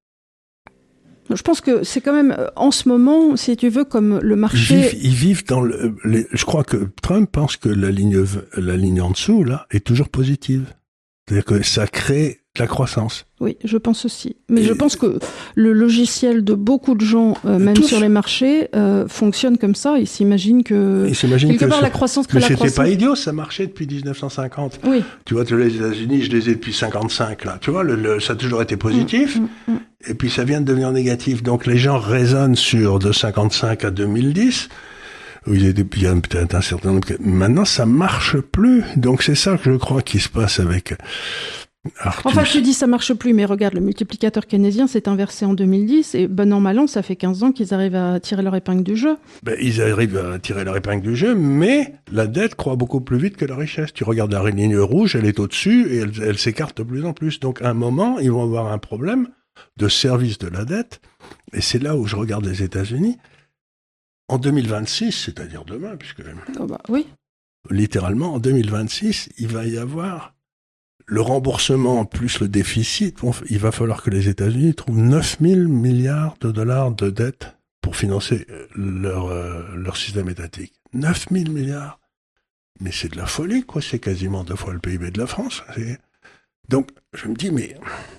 Je pense que c'est quand même, en ce moment, si tu veux, comme le marché... Ils vivent, ils vivent dans le... Les, je crois que Trump pense que la ligne, la ligne en dessous, là, est toujours positive. C'est-à-dire que ça crée de la croissance. Oui, je pense aussi. Mais et je pense que le logiciel de beaucoup de gens, euh, même tous. sur les marchés, euh, fonctionne comme ça. Ils s'imaginent que, ils s'imaginent quelque que part, ça... la croissance crée mais la croissance. Mais c'était pas idiot, ça marchait depuis dix-neuf cent cinquante. Oui. Tu vois, les États-Unis, je les ai depuis cinquantacinq, là. Tu vois, le, le, ça a toujours été positif. Mmh, mmh, mmh. Et puis ça vient de devenir négatif. Donc les gens raisonnent sur de cinquante-cinq à deux mille dix. Où il y a peut-être un certain nombre... Maintenant, ça marche plus. Donc c'est ça que je crois qui se passe avec... Artus. Enfin, tu dis ça marche plus, mais regarde, le multiplicateur keynésien s'est inversé en deux mille dix, et bon an, mal an, ça fait quinze ans qu'ils arrivent à tirer leur épingle du jeu. Ben, ils arrivent à tirer leur épingle du jeu, mais la dette croît beaucoup plus vite que la richesse. Tu regardes la ligne rouge, elle est au-dessus, et elle, elle s'écarte de plus en plus. Donc, à un moment, ils vont avoir un problème de service de la dette, et c'est là où je regarde les États-Unis. En deux mille vingt-six, c'est-à-dire demain, puisque... Oh bah, oui. Littéralement, en deux mille vingt-six, il va y avoir... Le remboursement plus le déficit, bon, il va falloir que les États-Unis trouvent neuf mille milliards de dollars de dette pour financer leur, euh, leur système étatique. neuf mille milliards. Mais c'est de la folie, quoi. C'est quasiment deux fois le P I B de la France. C'est... Donc, je me dis, mais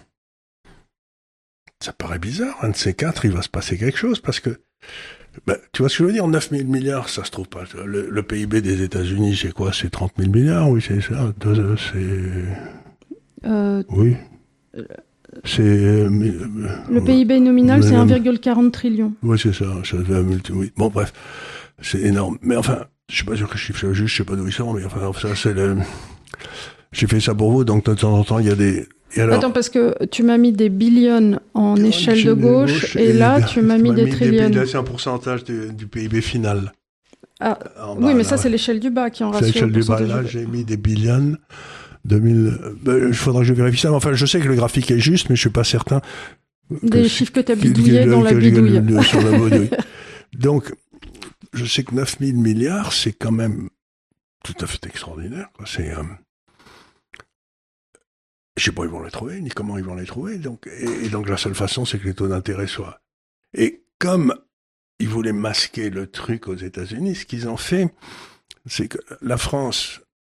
ça paraît bizarre. Un de ces quatre, il va se passer quelque chose parce que, ben, tu vois ce que je veux dire? neuf mille milliards, ça se trouve pas. Le, le P I B des États-Unis, c'est quoi? C'est trente mille milliards? Oui, c'est ça. Deux, c'est... Euh... Oui. C'est... Euh, le P I B nominal, mais, c'est un virgule quarante trillion. Oui, c'est ça. ça oui. Bon, bref. C'est énorme. Mais enfin, je suis pas sûr que je chiffre juste, je sais pas d'où ils sont, mais enfin, ça, c'est le... J'ai fait ça pour vous, donc de temps en temps, il y a des... Et alors, attends, parce que tu m'as mis des billions en échelle, échelle de gauche, de gauche et, et là, tu m'as mis des trillions. Là, c'est un pourcentage du, du P I B final. Ah, bas, oui, mais là, ça, ouais. c'est l'échelle du bas qui en rassure. C'est l'échelle du bas. Là, j'ai mis des billions. deux mille... Ben, il faudra que je vérifie ça. Mais enfin, je sais que le graphique est juste, mais je suis pas certain. Des chiffres que tu as bidouillés dans la bidouille. Sur la bidouille. Donc, je sais que neuf mille milliards, c'est quand même tout à fait extraordinaire, quoi. C'est... Euh... Je sais pas où ils vont les trouver, ni comment ils vont les trouver. Donc, et, et donc la seule façon, c'est que les taux d'intérêt soient. Et comme ils voulaient masquer le truc aux États-Unis, ce qu'ils ont fait, c'est que la France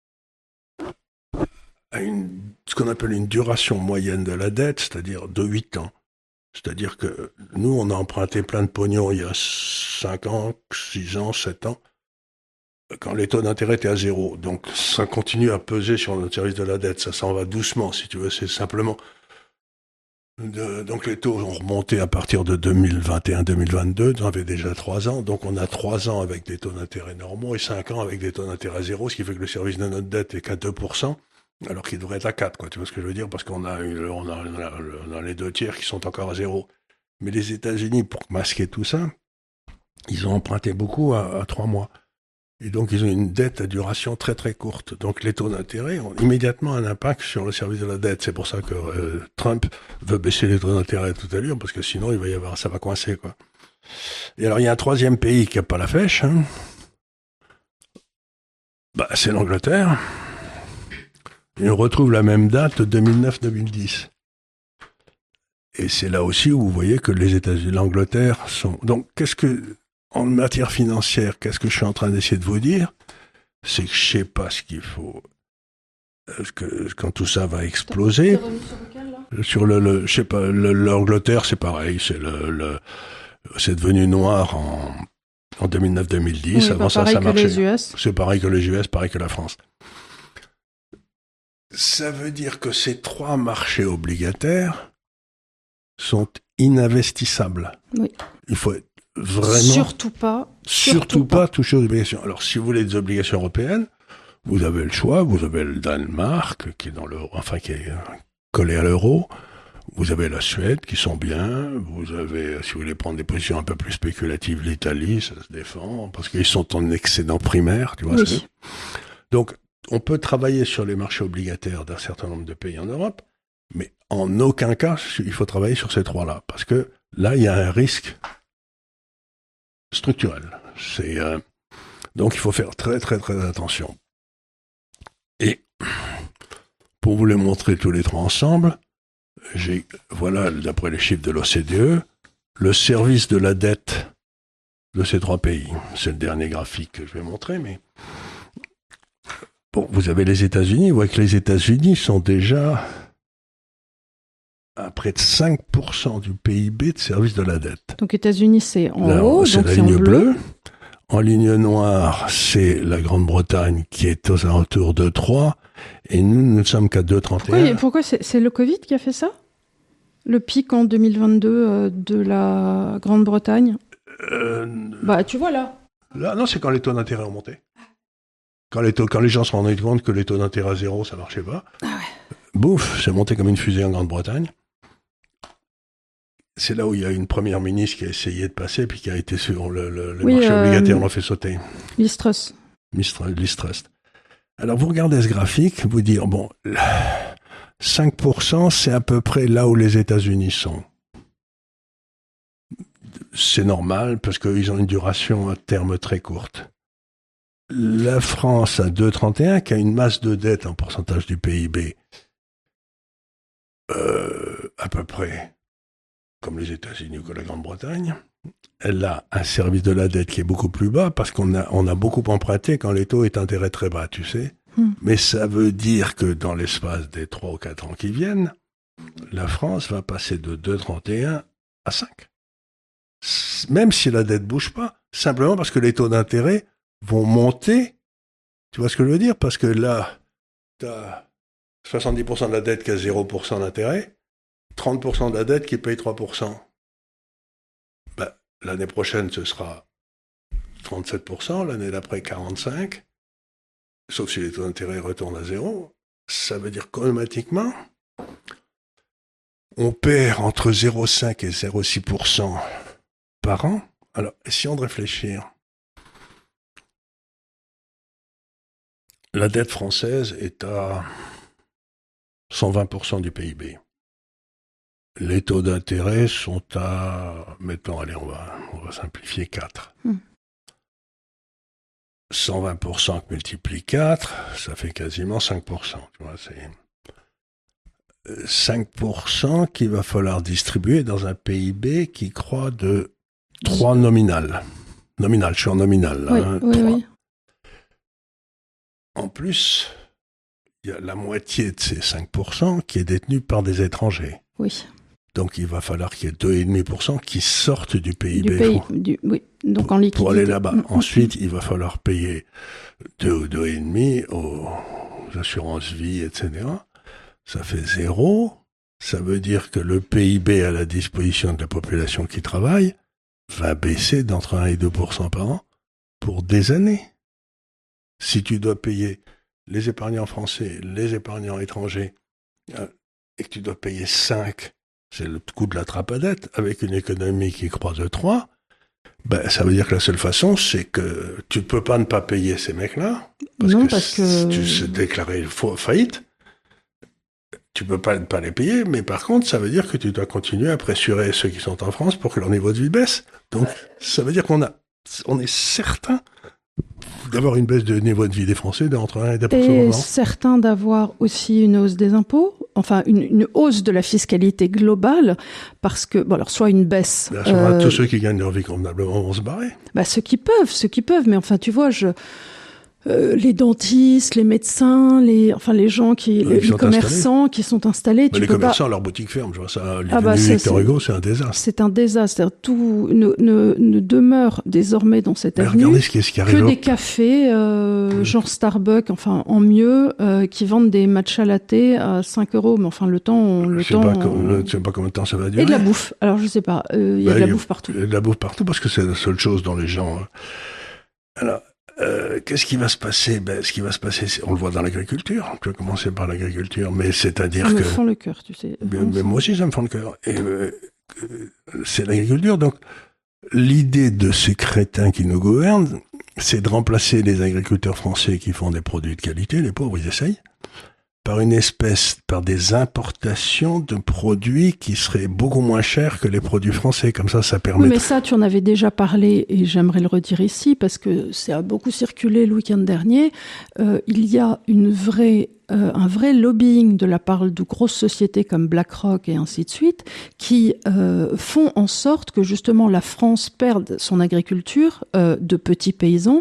a une, ce qu'on appelle une duration moyenne de la dette, c'est-à-dire de huit ans. C'est-à-dire que nous, on a emprunté plein de pognon il y a cinq ans, six ans, sept ans. Quand les taux d'intérêt étaient à zéro. Donc, ça continue à peser sur notre service de la dette. Ça s'en va doucement, si tu veux. C'est simplement... De, donc, les taux ont remonté à partir de deux mille vingt et un deux mille vingt-deux. On avait déjà trois ans. Donc, on a trois ans avec des taux d'intérêt normaux et cinq ans avec des taux d'intérêt à zéro, ce qui fait que le service de notre dette est qu'à deux pour cent, alors qu'il devrait être à quatre, quoi. Tu vois ce que je veux dire? Parce qu'on a, on a, on a, on a les deux tiers qui sont encore à zéro. Mais les États-Unis, pour masquer tout ça, ils ont emprunté beaucoup à, à trois mois. Et donc, ils ont une dette à duration très très courte. Donc, les taux d'intérêt ont immédiatement un impact sur le service de la dette. C'est pour ça que euh, Trump veut baisser les taux d'intérêt tout à l'heure, parce que sinon, il va y avoir, ça va coincer, quoi. Et alors, il y a un troisième pays qui n'a pas la fèche. Hein. Bah, c'est l'Angleterre. Et on retrouve la même date, deux mille neuf deux mille dix. Et c'est là aussi où vous voyez que les États-Unis, l'Angleterre sont... Donc, qu'est-ce que, en matière financière, qu'est-ce que je suis en train d'essayer de vous dire? C'est que je sais pas ce qu'il faut... Est-ce que, quand tout ça va exploser... Sur lequel, là? Sur le, le je sais pas, le, l'Angleterre, c'est pareil, c'est le, le, c'est devenu noir en, en deux mille neuf deux mille dix. Oui, avant ça, ça marchait. Les U S. C'est pareil que les U S, pareil que la France. Ça veut dire que ces trois marchés obligataires sont ininvestissables. Oui. Il faut être vraiment... Surtout pas. Surtout, surtout pas, pas toucher aux obligations. Alors, si vous voulez des obligations européennes, vous avez le choix. Vous avez le Danemark, qui est dans l'euro, enfin, qui est collé à l'euro. Vous avez la Suède, qui sont bien. Vous avez, si vous voulez prendre des positions un peu plus spéculatives, l'Italie, ça se défend, parce qu'ils sont en excédent primaire, tu vois. Oui. C'est... Donc, on peut travailler sur les marchés obligataires d'un certain nombre de pays en Europe, mais en aucun cas, il faut travailler sur ces trois-là, parce que là, il y a un risque structurel. C'est, euh... Donc, il faut faire très, très, très attention. Et pour vous les montrer tous les trois ensemble, j'ai, voilà, d'après les chiffres de l'O C D E, le service de la dette de ces trois pays. C'est le dernier graphique que je vais montrer, mais bon, vous avez les États-Unis. Vous voyez que les États-Unis sont déjà à près de cinq pour cent du P I B de service de la dette. Donc, États-Unis, c'est en Là, haut, c'est donc la c'est ligne en bleu. bleue. En ligne noire, c'est la Grande-Bretagne qui est aux alentours de trois. Et nous, nous ne sommes qu'à deux virgule trente et un. Pourquoi, pourquoi c'est, c'est le Covid qui a fait ça? Le pic en deux mille vingt-deux euh, de la Grande-Bretagne euh, Bah, tu vois là. Là, non, c'est quand les taux d'intérêt ont monté. Quand les, taux, quand les gens se rendaient compte que les taux d'intérêt à zéro, ça marchait pas. Ah ouais. Bouf, c'est monté comme une fusée en Grande-Bretagne. C'est là où il y a une première ministre qui a essayé de passer, puis qui a été sur le, le, le oui, marché euh, obligataire, on l'a fait sauter. Liz Truss. Liz Truss. Alors, vous regardez ce graphique, vous dire, bon, cinq pour cent, c'est à peu près là où les États-Unis sont. C'est normal, parce qu'ils ont une duration à terme très courte. La France a deux virgule trente et un, qui a une masse de dette en pourcentage du P I B, euh, à peu près comme les États-Unis ou que la Grande-Bretagne. Elle a un service de la dette qui est beaucoup plus bas, parce qu'on a, on a beaucoup emprunté quand les taux est d'intérêt très bas, tu sais. Hmm. Mais ça veut dire que dans l'espace des trois ou quatre ans qui viennent, la France va passer de deux virgule trente et un à cinq. Même si la dette bouge pas, simplement parce que les taux d'intérêt vont monter. Tu vois ce que je veux dire? Parce que là, tu as soixante-dix pour cent de la dette qui a zéro pour cent d'intérêt, trente pour cent de la dette qui paye trois pour cent. Ben, l'année prochaine, ce sera trente-sept pour cent, l'année d'après quarante-cinq pour cent, sauf si les taux d'intérêt retournent à zéro. Ça veut dire qu'automatiquement, on perd entre zéro virgule cinq et zéro virgule six pour cent par an. Alors, essayons de réfléchir. La dette française est à cent vingt pour cent du P I B. Les taux d'intérêt sont à, mettons, allez, on va, on va simplifier quatre. Mm. cent vingt pour cent multiplie quatre, ça fait quasiment cinq pour cent. Tu vois, c'est cinq pour cent qu'il va falloir distribuer dans un P I B qui croît de trois nominal. Nominal, je suis en nominal. Là, oui, hein, oui, trois. Oui. En plus, il y a la moitié de ces cinq pour cent qui est détenue par des étrangers. Oui. Donc il va falloir qu'il y ait deux virgule cinq pour cent qui sortent du P I B. Du pays, du, oui, donc en liquidité. Pour aller là-bas. Mmh. Ensuite, il va falloir payer deux ou deux virgule cinq aux assurances vie, et cetera. Ça fait zéro. Ça veut dire que le P I B à la disposition de la population qui travaille va baisser d'entre un et deux pour cent par an pour des années. Si tu dois payer les épargnants français, les épargnants étrangers, et que tu dois payer cinq, c'est le coût de la trappe à dette, avec une économie qui croît de trois, ben, ça veut dire que la seule façon, c'est que tu ne peux pas ne pas payer ces mecs-là, parce non, que, parce que tu sais déclarer faillite, tu ne peux pas ne pas les payer, mais par contre, ça veut dire que tu dois continuer à pressurer ceux qui sont en France pour que leur niveau de vie baisse. Donc, ça veut dire qu'on a, on est certain d'avoir une baisse de niveau de vie des Français d'entre un et deux pour cent. Et certain d'avoir aussi une hausse des impôts, enfin une, une hausse de la fiscalité globale, parce que, bon alors soit une baisse... Bien sûr, euh, tous ceux qui gagnent leur vie convenablement vont se barrer. Bah, ceux qui peuvent, ceux qui peuvent, mais enfin tu vois, je... Euh, les dentistes, les médecins, les enfin les gens qui, les, les commerçants installés. qui sont installés. Mais tu les peux commerçants, pas... leur boutique ferme. Je vois ça. Ah bah Victor Hugo, c'est un désastre. C'est un désastre. C'est-à-dire, tout ne, ne, ne demeure désormais dans cette mais avenue regardez ce qui est, ce qui arrive que au... des cafés, euh, oui. genre Starbucks, enfin en mieux, euh, qui vendent des matcha latte à cinq euros. Mais enfin le temps, on, le je sais temps. Pas on... comme, je sais pas combien de temps ça va durer. Et de la bouffe. Alors je sais pas. Il euh, y a bah, de la bouffe partout. Il y a de la bouffe partout parce que c'est la seule chose dont les gens. Alors. Euh, qu'est-ce qui va se passer? Ben, ce qui va se passer, c'est, on le voit dans l'agriculture. On peut commencer par l'agriculture, mais c'est-à-dire ça que. Ça me fend le cœur, tu sais. Mais, mais moi aussi, ça me fend le cœur. Et euh, c'est l'agriculture. Donc, l'idée de ces crétins qui nous gouvernent, c'est de remplacer les agriculteurs français qui font des produits de qualité, les pauvres, ils essayent, par une espèce, par des importations de produits qui seraient beaucoup moins chers que les produits français. Comme ça, ça permet... Oui, mais ça, tu en avais déjà parlé et j'aimerais le redire ici parce que ça a beaucoup circulé le week-end dernier. Euh, il y a une vraie, euh, un vrai lobbying de la part de grosses sociétés comme BlackRock et ainsi de suite qui euh, font en sorte que justement la France perde son agriculture euh, de petits paysans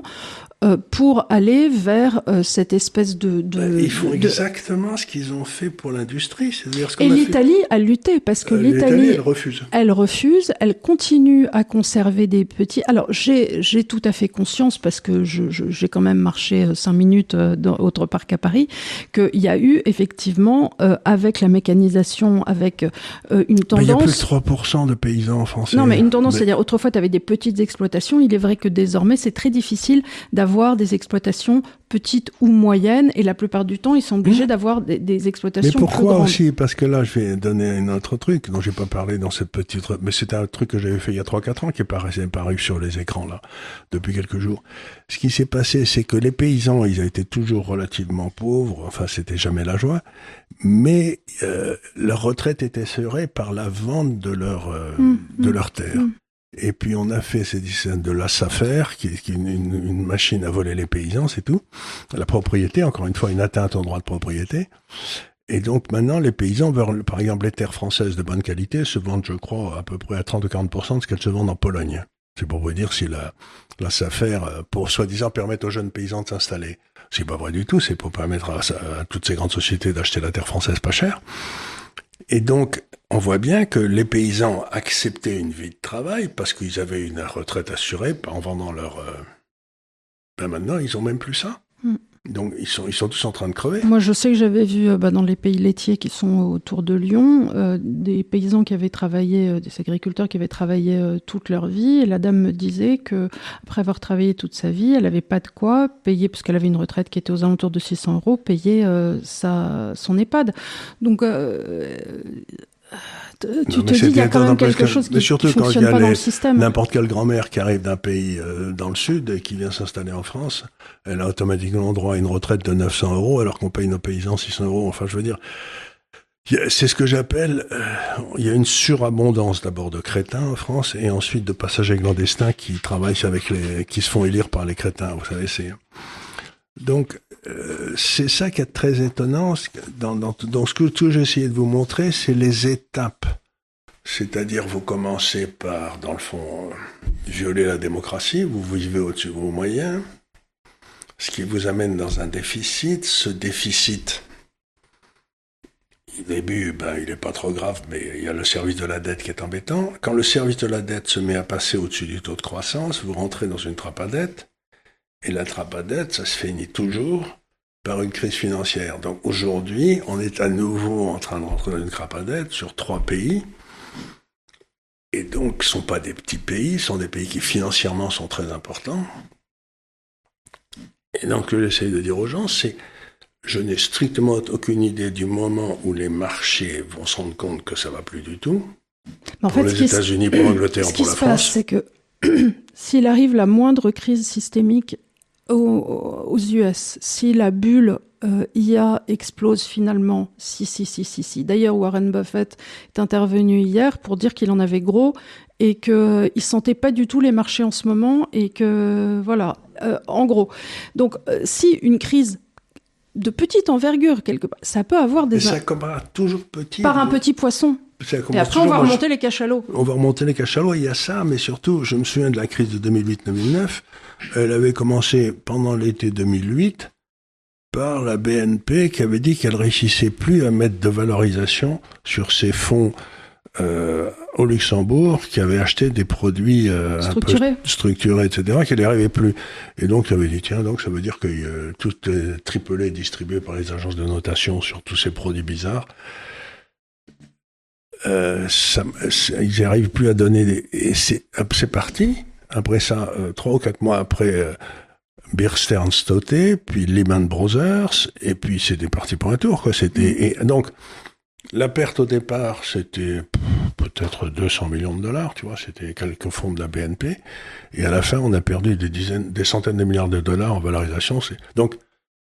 pour aller vers euh, cette espèce de... de bah, ils font de... exactement ce qu'ils ont fait pour l'industrie. C'est-à-dire ce qu'on Et a l'Italie fait... a lutté, parce que euh, l'Italie... l'Italie, elle refuse. Elle refuse, elle continue à conserver des petits... Alors, j'ai, j'ai tout à fait conscience, parce que je, je, j'ai quand même marché cinq minutes dans autre parc à Paris, qu'il y a eu, effectivement, euh, avec la mécanisation, avec euh, une tendance... Il y a plus de trois pour cent de paysans français. Non, mais une tendance, mais... c'est-à-dire, autrefois, tu avais des petites exploitations. Il est vrai que désormais, c'est très difficile d'avoir des exploitations petites ou moyennes, et la plupart du temps, ils sont obligés mmh. d'avoir des, des exploitations plus grandes. Mais pourquoi aussi? Parce que là, je vais donner un autre truc dont j'ai pas parlé dans cette petite... Mais c'était un truc que j'avais fait il y a trois quatre ans, qui est paru, paru sur les écrans, là, depuis quelques jours. Ce qui s'est passé, c'est que les paysans, ils ont été toujours relativement pauvres, enfin, c'était jamais la joie, mais euh, leur retraite était assurée par la vente de leur, euh, mmh. de leur terre. Mmh. Et puis on a fait ces de la SAFER, qui est une, une, une machine à voler les paysans, c'est tout. La propriété, encore une fois, une atteinte au droit de propriété. Et donc maintenant, les paysans veulent, par exemple, les terres françaises de bonne qualité se vendent, je crois, à peu près à trente ou quarante pour cent de ce qu'elles se vendent en Pologne. C'est pour vous dire si la, la SAFER, pour soi-disant permettre aux jeunes paysans de s'installer. C'est pas vrai du tout, c'est pour permettre à, à toutes ces grandes sociétés d'acheter la terre française pas chère. Et donc, on voit bien que les paysans acceptaient une vie de travail parce qu'ils avaient une retraite assurée en vendant leur... Euh... Ben maintenant, ils ont même plus ça. Mm. Donc, ils sont, ils sont tous en train de crever. Moi, je sais que j'avais vu bah, dans les pays laitiers qui sont autour de Lyon, euh, des paysans qui avaient travaillé, euh, des agriculteurs qui avaient travaillé euh, toute leur vie. Et la dame me disait que après avoir travaillé toute sa vie, elle n'avait pas de quoi payer, parce qu'elle avait une retraite qui était aux alentours de six cents euros, payer euh, sa, son EHPAD. Donc... Euh, Tu non, te dis qu'il y a quand même quelque que, chose qui ne fonctionne pas les, dans le système. N'importe quelle grand-mère qui arrive d'un pays euh, dans le sud et qui vient s'installer en France, elle a automatiquement droit à une retraite de neuf cents euros alors qu'on paye nos paysans six cents euros. Enfin, je veux dire, c'est ce que j'appelle, euh, il y a une surabondance d'abord de crétins en France et ensuite de passagers clandestins qui travaillent avec les, qui se font élire par les crétins. Vous savez, c'est donc. Euh, c'est ça qui est très étonnant. Dans, dans, dans ce que, que j'ai essayé de vous montrer, c'est les étapes. C'est-à-dire, vous commencez par, dans le fond, violer la démocratie, vous vivez au-dessus de vos moyens, ce qui vous amène dans un déficit. Ce déficit, au début, ben, il n'est pas trop grave, mais il y a le service de la dette qui est embêtant. Quand le service de la dette se met à passer au-dessus du taux de croissance, vous rentrez dans une trappe à dette. Et la trappe à dette, ça se finit toujours par une crise financière. Donc aujourd'hui, on est à nouveau en train de rentrer dans une trappe à dette sur trois pays. Et donc, ce ne sont pas des petits pays, ce sont des pays qui financièrement sont très importants. Et donc, ce que j'essaie de dire aux gens, c'est je n'ai strictement aucune idée du moment où les marchés vont se rendre compte que ça ne va plus du tout. En pour fait, les États-Unis, pour l'Angleterre, pour la France. Ce qui se passe, c'est que s'il arrive la moindre crise systémique aux, aux U S, si la bulle euh, I A explose finalement, si, si, si, si, si. D'ailleurs, Warren Buffett est intervenu hier pour dire qu'il en avait gros et qu'il ne sentait pas du tout les marchés en ce moment et que, voilà, euh, en gros. Donc, euh, si une crise de petite envergure quelque part. Ça peut avoir des... Et ça commence toujours petit. Par un petit poisson. Et après, on va remonter les cachalots. On va remonter les cachalots, il y a ça, mais surtout, je me souviens de la crise de deux mille huit deux mille neuf. Elle avait commencé pendant l'été deux mille huit par la B N P qui avait dit qu'elle réussissait plus à mettre de valorisation sur ses fonds euh, au Luxembourg, qui avaient acheté des produits euh, structurés. un peu structurés, et cetera, qu'elle n'y arrivait plus. Et donc, elle avait dit, tiens, donc ça veut dire que euh, tout est triplé distribué par les agences de notation sur tous ces produits bizarres. Euh, ça, ils n'y arrivent plus à donner des... Et c'est, c'est parti. Après ça, euh, trois ou quatre mois après, euh, Bear Stearns sauté, puis Lehman Brothers, et puis c'était parti pour un tour, quoi. C'était, et donc, la perte au départ, c'était pff, peut-être deux cents millions de dollars, tu vois, c'était quelques fonds de la B N P, et à la fin, on a perdu des dizaines, des centaines de milliards de dollars en valorisation. C'est, donc,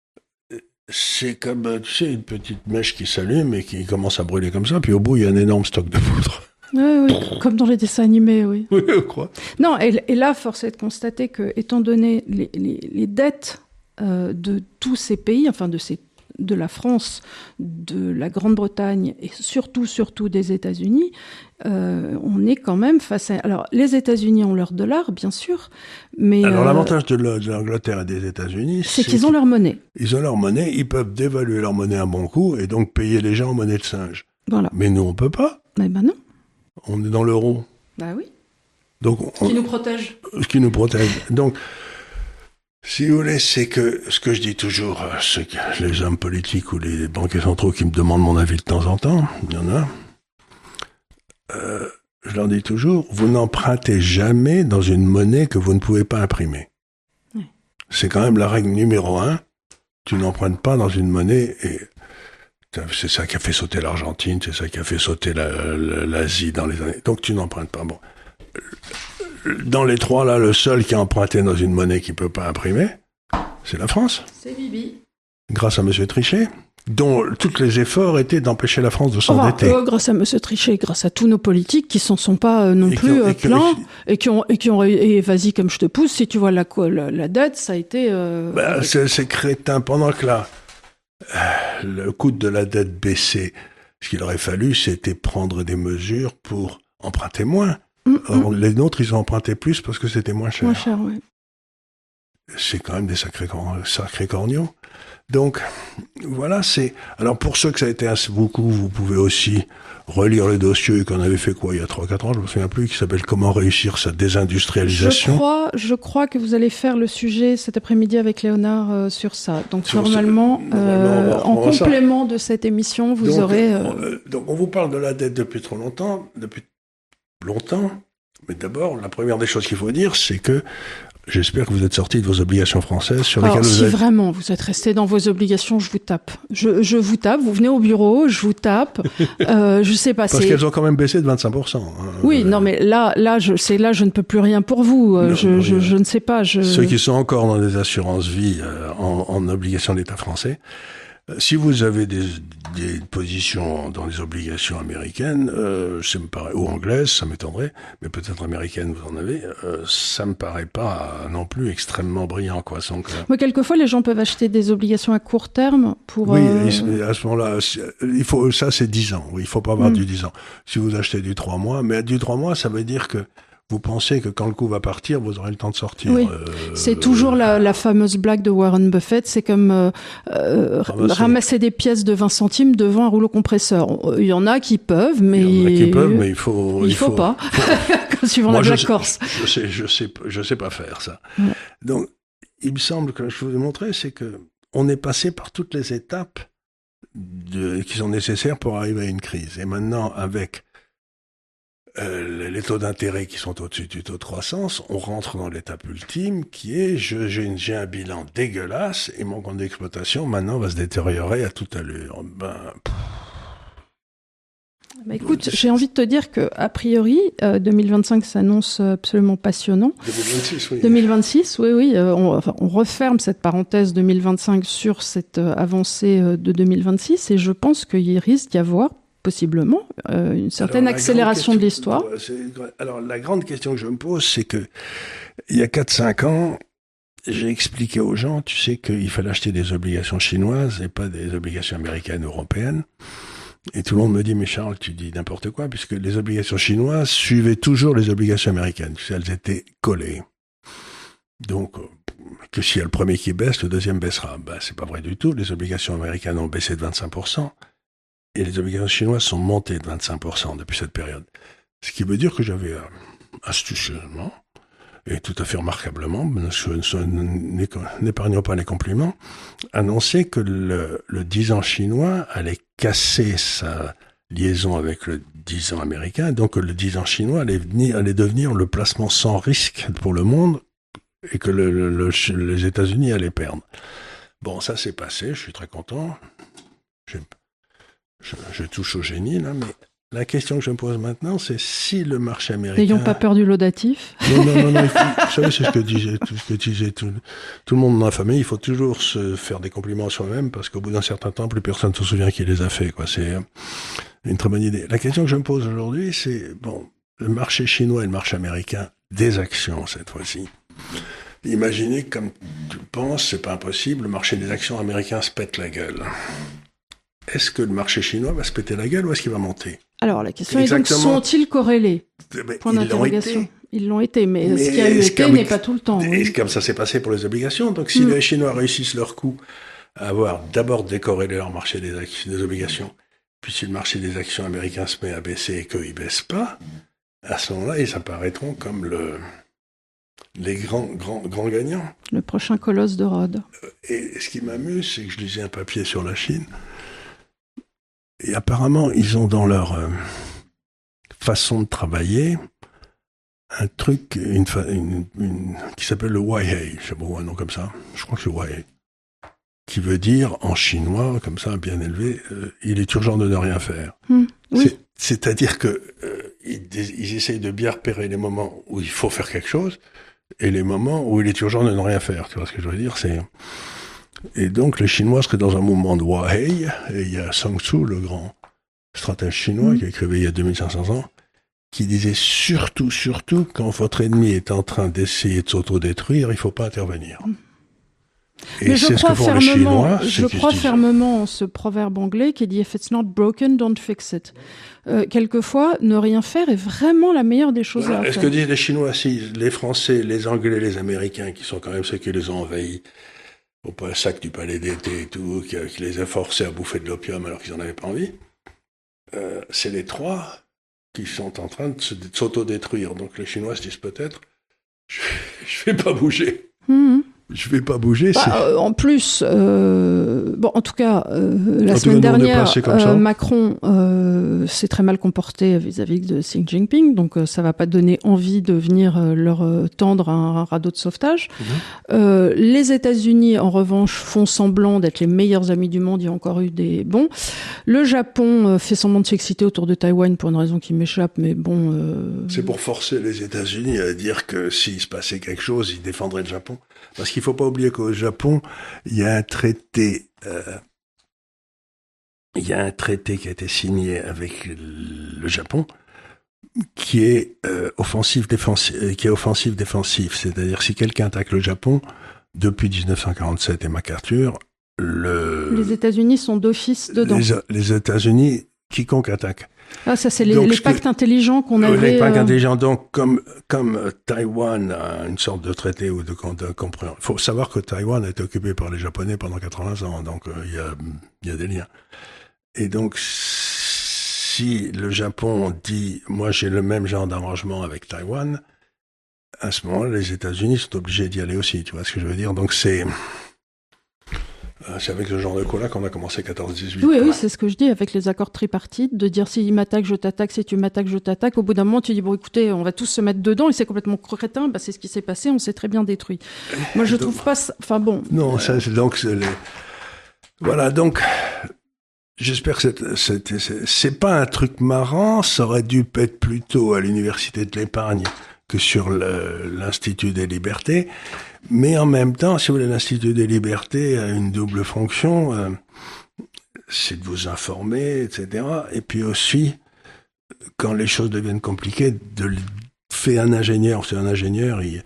c'est comme, tu sais, une petite mèche qui s'allume et qui commence à brûler comme ça, puis au bout, il y a un énorme stock de poudre. Oui, oui, comme dans les dessins animés, oui. Oui, je crois. Non, et, et là, force est de constater que, étant donné les, les, les dettes euh, de tous ces pays, enfin de, ces, de la France, de la Grande-Bretagne et surtout, surtout des États-Unis, euh, on est quand même face à... Alors, les États-Unis ont leur dollar, bien sûr, mais... Alors, euh, l'avantage de, de l'Angleterre et des États-Unis, c'est, c'est qu'ils ont leur monnaie. Ils ont leur monnaie, ils peuvent dévaluer leur monnaie à bon coup et donc payer les gens en monnaie de singe. Voilà. Mais nous, on peut pas. Eh ben non. On est dans l'euro. Bah oui. Donc, on, ce qui nous protège. Ce qui nous protège. Donc, si vous voulez, c'est que ce que je dis toujours, c'est que les hommes politiques ou les banquiers centraux qui me demandent mon avis de temps en temps, il y en a, euh, je leur dis toujours, vous n'empruntez jamais dans une monnaie que vous ne pouvez pas imprimer. Oui. C'est quand même la règle numéro un. Tu n'empruntes pas dans une monnaie et... C'est ça qui a fait sauter l'Argentine, c'est ça qui a fait sauter la, la, l'Asie dans les années... Donc tu n'empruntes pas. Bon. Dans les trois, là, le seul qui a emprunté dans une monnaie qu'il ne peut pas imprimer, c'est la France. C'est Bibi. Grâce à M. Trichet, dont tous les efforts étaient d'empêcher la France de s'endetter. Enfin, euh, grâce à M. Trichet, grâce à tous nos politiques qui s'en sont pas euh, non et plus ont, euh, pleins et qui ont... Et qui ont et vas-y comme je te pousse, si tu vois la, la, la dette, ça a été... Euh, bah, c'est, c'est crétin. Pendant que là... le coût de la dette baissait. Ce qu'il aurait fallu, c'était prendre des mesures pour emprunter moins. Mmh, Or, mmh. les nôtres, ils ont emprunté plus parce que c'était moins cher. Moins cher, oui. C'est quand même des sacrés, sacrés corneaux. Donc, voilà, c'est... Alors, pour ceux que ça a été assez beaucoup, vous pouvez aussi relire le dossier qu'on avait fait, quoi, il y a trois quatre ans, je me souviens plus, qui s'appelle « Comment réussir sa désindustrialisation ». Je crois, je crois que vous allez faire le sujet cet après-midi avec Léonard euh, sur ça. Donc, sur normalement, ce... euh, normalement en complément ça. de cette émission, vous donc, aurez... Euh... Euh, donc, on vous parle de la dette depuis trop longtemps, depuis longtemps, mais d'abord, la première des choses qu'il faut dire, c'est que j'espère que vous êtes sortis de vos obligations françaises sur Alors, lesquelles si vous êtes... vraiment vous êtes restés dans vos obligations, je vous tape. Je, je vous tape, vous venez au bureau, je vous tape. Euh, je sais pas. Parce c'est... qu'elles ont quand même baissé de vingt-cinq pour cent. Hein. Oui, euh... non, mais là, là, je, c'est là, je ne peux plus rien pour vous. Non, je, je, je ne sais pas. Je... Ceux qui sont encore dans des assurances vie euh, en, en obligation d'État français, euh, si vous avez des, des positions dans les obligations américaines, euh, ça me paraît, ou anglaises, ça m'étonnerait, mais peut-être américaines vous en avez, euh, ça me paraît pas euh, non plus extrêmement brillant, quoi. Donc, euh... Mais quelquefois, les gens peuvent acheter des obligations à court terme pour. Oui, euh... à ce moment-là, il faut, ça c'est dix ans. Oui, il faut pas avoir mm. du dix ans. Si vous achetez du trois mois, mais du trois mois, ça veut dire que vous pensez que quand le coup va partir, vous aurez le temps de sortir. Oui, euh, c'est toujours la, la fameuse blague de Warren Buffett. C'est comme euh, euh, ramasser. ramasser des pièces de vingt centimes devant un rouleau compresseur. Il y en a qui peuvent, mais il y en a qui peuvent, mais il faut. Il, il faut, faut pas. Faut... Suivant Moi, la Black je Corse. Sais, je sais, je sais, je sais pas faire ça. Ouais. Donc, il me semble que je vous ai montré, c'est que on est passé par toutes les étapes de, qui sont nécessaires pour arriver à une crise. Et maintenant, avec Euh, les taux d'intérêt qui sont au-dessus du taux de croissance, on rentre dans l'étape ultime qui est je, j'ai, une, j'ai un bilan dégueulasse et mon compte d'exploitation maintenant va se détériorer à toute allure. Ben, bah écoute, j'ai envie de te dire que a priori, euh, deux mille vingt-cinq s'annonce absolument passionnant. deux mille vingt-six, oui. deux mille vingt-six, oui, oui. Euh, on, enfin, on referme cette parenthèse deux mille vingt-cinq sur cette euh, avancée euh, de deux mille vingt-six et je pense qu'il risque d'y avoir possiblement euh, une certaine alors, accélération question, de l'histoire. C'est, alors la grande question que je me pose, c'est que il y a quatre cinq ans, j'ai expliqué aux gens, tu sais qu'il fallait acheter des obligations chinoises et pas des obligations américaines ou européennes. Et tout le monde me dit, mais Charles, tu dis n'importe quoi, puisque les obligations chinoises suivaient toujours les obligations américaines. Tu sais, elles étaient collées. Donc, que s'il y a le premier qui baisse, le deuxième baissera. Ben, c'est pas vrai du tout. Les obligations américaines ont baissé de vingt-cinq pour cent et les obligations chinoises sont montées de vingt-cinq pour cent depuis cette période. Ce qui veut dire que j'avais euh, astucieusement et tout à fait remarquablement, n'épargnons pas les compliments, annoncé que le, le dix ans chinois allait casser sa liaison avec le dix ans américain, donc le dix ans chinois allait, venir, allait devenir le placement sans risque pour le monde et que le, le, le, les États-Unis allaient perdre. Bon, ça s'est passé, je suis très content. Je, je, je touche au génie, là, mais la question que je me pose maintenant, c'est si le marché américain... N'ayons pas peur du laudatif. Non, non, non, non il faut, vous savez, c'est ce que disait, tout, ce que disait tout, tout le monde dans la famille, il faut toujours se faire des compliments à soi-même, parce qu'au bout d'un certain temps, plus personne ne se souvient qui les a fait, quoi. C'est une très bonne idée. La question que je me pose aujourd'hui, c'est, bon, le marché chinois et le marché américain, des actions, cette fois-ci. Imaginez, comme tu le penses, c'est pas impossible, le marché des actions américains se pète la gueule. Est-ce que le marché chinois va se péter la gueule ou est-ce qu'il va monter? Alors, la question Exactement. est donc, sont-ils corrélés? Mais Point ils d'interrogation. L'ont été. Ils l'ont été, mais, mais ce qui a eu été comme, n'est pas tout le temps. Et oui. comme ça s'est passé pour les obligations. Donc, si mm. les Chinois réussissent leur coup à avoir d'abord décorrélé leur marché des, actions, des obligations, puis si le marché des actions américains se met à baisser et qu'ils ne baissent pas, à ce moment-là, ils apparaîtront comme le, les grands, grands, grands gagnants. Le prochain colosse de Rhodes. Et ce qui m'amuse, c'est que je lisais un papier sur la Chine. Et apparemment, ils ont dans leur euh, façon de travailler un truc une, une, une, qui s'appelle le Huaihei, je sais pas, un nom comme ça, je crois que c'est le Huaihei, qui veut dire en chinois, comme ça, bien élevé, euh, il est urgent de ne rien faire. Mmh, oui. c'est, c'est-à-dire que euh, ils, ils essayent de bien repérer les moments où il faut faire quelque chose et les moments où il est urgent de ne rien faire. Tu vois ce que je veux dire? C'est... Et donc, les Chinois seraient dans un mouvement de Huaihei, et il y a Sun Tzu, le grand stratège chinois, mmh. qui a écrit il y a deux mille cinq cents ans, qui disait surtout, surtout, quand votre ennemi est en train d'essayer de s'autodétruire, il ne faut pas intervenir. Mmh. Et Mais c'est je ce que font les Chinois. Je crois fermement en ce proverbe anglais qui dit « If it's not broken, don't fix it ». Euh, quelquefois, ne rien faire est vraiment la meilleure des choses voilà. à Est-ce faire. que disent les Chinois, si les Français, les Anglais, les Américains, qui sont quand même ceux qui les ont envahis, au sac du palais d'été et tout, qui, qui les a forcés à bouffer de l'opium alors qu'ils n'en avaient pas envie, euh, c'est les trois qui sont en train de, se, de s'autodétruire. Donc les Chinois se disent peut-être, je ne vais pas bouger. Mmh. Je vais pas bouger. Bah, c'est... Euh, en plus, euh, bon, en tout cas, euh, la en semaine cas, dernière, euh, Macron euh, s'est très mal comporté vis-à-vis de Xi Jinping, donc euh, ça va pas donner envie de venir euh, leur euh, tendre un, un radeau de sauvetage. Mmh. Euh, les États-Unis, en revanche, font semblant d'être les meilleurs amis du monde. Il y a encore eu des bons. Le Japon euh, fait semblant de s'exciter autour de Taïwan pour une raison qui m'échappe, mais bon. Euh... C'est pour forcer les États-Unis à dire que s'il se passait quelque chose, ils défendraient le Japon. Parce qu'il ne faut pas oublier qu'au Japon, il y a un traité, euh, il y a un traité qui a été signé avec le Japon qui est euh, offensif défensif, qui est offensif défensif. C'est-à-dire si quelqu'un attaque le Japon depuis dix-neuf cent quarante-sept et MacArthur, le les États-Unis sont d'office dedans. Les, les États-Unis, quiconque attaque. Ah, ça, c'est les, les pactes que, intelligents qu'on euh, avait... Les pactes euh... intelligents, donc, comme, comme euh, Taïwan a une sorte de traité ou de, de, de compréhension. Il faut savoir que Taïwan a été occupé par les Japonais pendant quatre-vingts ans, donc il euh, y, y a des liens. Et donc, si le Japon dit « moi, j'ai le même genre d'arrangement avec Taïwan », à ce moment-là, les États-Unis sont obligés d'y aller aussi, tu vois ce que je veux dire? Donc, c'est... C'est avec ce genre de coup-là qu'on a commencé quatorze dix-huit. Oui, oui, c'est ce que je dis avec les accords tripartites, de dire si il m'attaque, je t'attaque, si tu m'attaques, je t'attaque. Au bout d'un moment, tu dis, bon, écoutez, on va tous se mettre dedans, et c'est complètement crétin, bah, c'est ce qui s'est passé, on s'est très bien détruit. Moi, je donc, trouve pas ça... Enfin bon... Non, euh... ça, c'est donc... C'est les... Voilà, donc... J'espère que c'est, c'est, c'est, c'est pas un truc marrant, ça aurait dû être plutôt à l'Université de l'Épargne que sur le, l'Institut des Libertés. Mais en même temps, si vous voulez, l'Institut des Libertés a une double fonction, euh, c'est de vous informer, et cetera. Et puis aussi, quand les choses deviennent compliquées, de faire un ingénieur, c'est un ingénieur, il,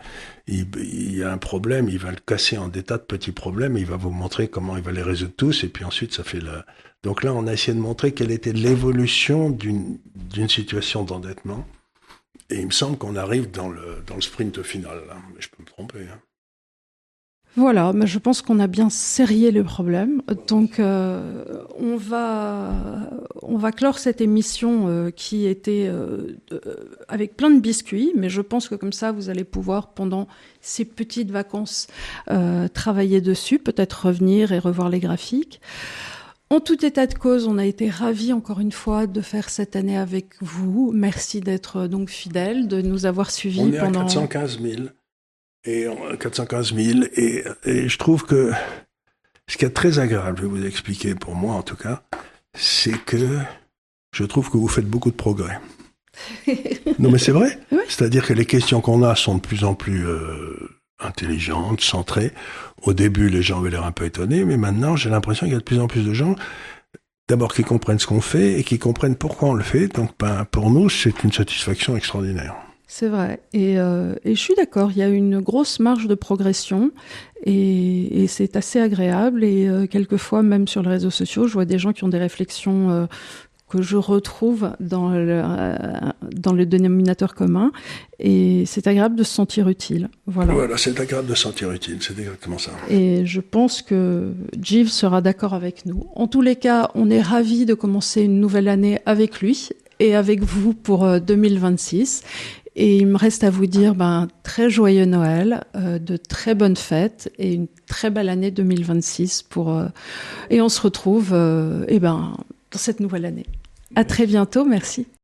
il, il y a un problème, il va le casser en des tas de petits problèmes, et il va vous montrer comment il va les résoudre tous, et puis ensuite ça fait le... Donc là, on a essayé de montrer quelle était l'évolution d'une, d'une situation d'endettement, et il me semble qu'on arrive dans le, dans le sprint final, là. Mais je peux me tromper, hein. Voilà, mais je pense qu'on a bien serré le problème. Donc, euh, on va on va clore cette émission euh, qui était euh, euh, avec plein de biscuits, mais je pense que comme ça, vous allez pouvoir, pendant ces petites vacances, euh, travailler dessus, peut-être revenir et revoir les graphiques. En tout état de cause, on a été ravis encore une fois de faire cette année avec vous. Merci d'être donc fidèles, de nous avoir suivis on est pendant... à quatre cent quinze mille. Et quatre cent quinze mille, et, et je trouve que ce qui est très agréable, je vais vous expliquer, pour moi en tout cas, c'est que je trouve que vous faites beaucoup de progrès. Non mais c'est vrai, oui. C'est-à-dire que les questions qu'on a sont de plus en plus euh, intelligentes, centrées. Au début, les gens avaient l'air un peu étonnés, mais maintenant, j'ai l'impression qu'il y a de plus en plus de gens, d'abord qui comprennent ce qu'on fait et qui comprennent pourquoi on le fait. Donc ben, pour nous, c'est une satisfaction extraordinaire. C'est vrai. Et, euh, et je suis d'accord, il y a une grosse marge de progression et, et c'est assez agréable. Et euh, quelquefois, même sur les réseaux sociaux, je vois des gens qui ont des réflexions euh, que je retrouve dans le, euh, dans le dénominateur commun. Et c'est agréable de se sentir utile. Voilà. Voilà, c'est agréable de se sentir utile, c'est exactement ça. Et je pense que Jeeves sera d'accord avec nous. En tous les cas, on est ravis de commencer une nouvelle année avec lui et avec vous pour euh, deux mille vingt-six. Et il me reste à vous dire ben, très joyeux Noël, euh, de très bonnes fêtes et une très belle année deux mille vingt-six. Pour, euh, et on se retrouve euh, eh ben, dans cette nouvelle année. À très bientôt, merci.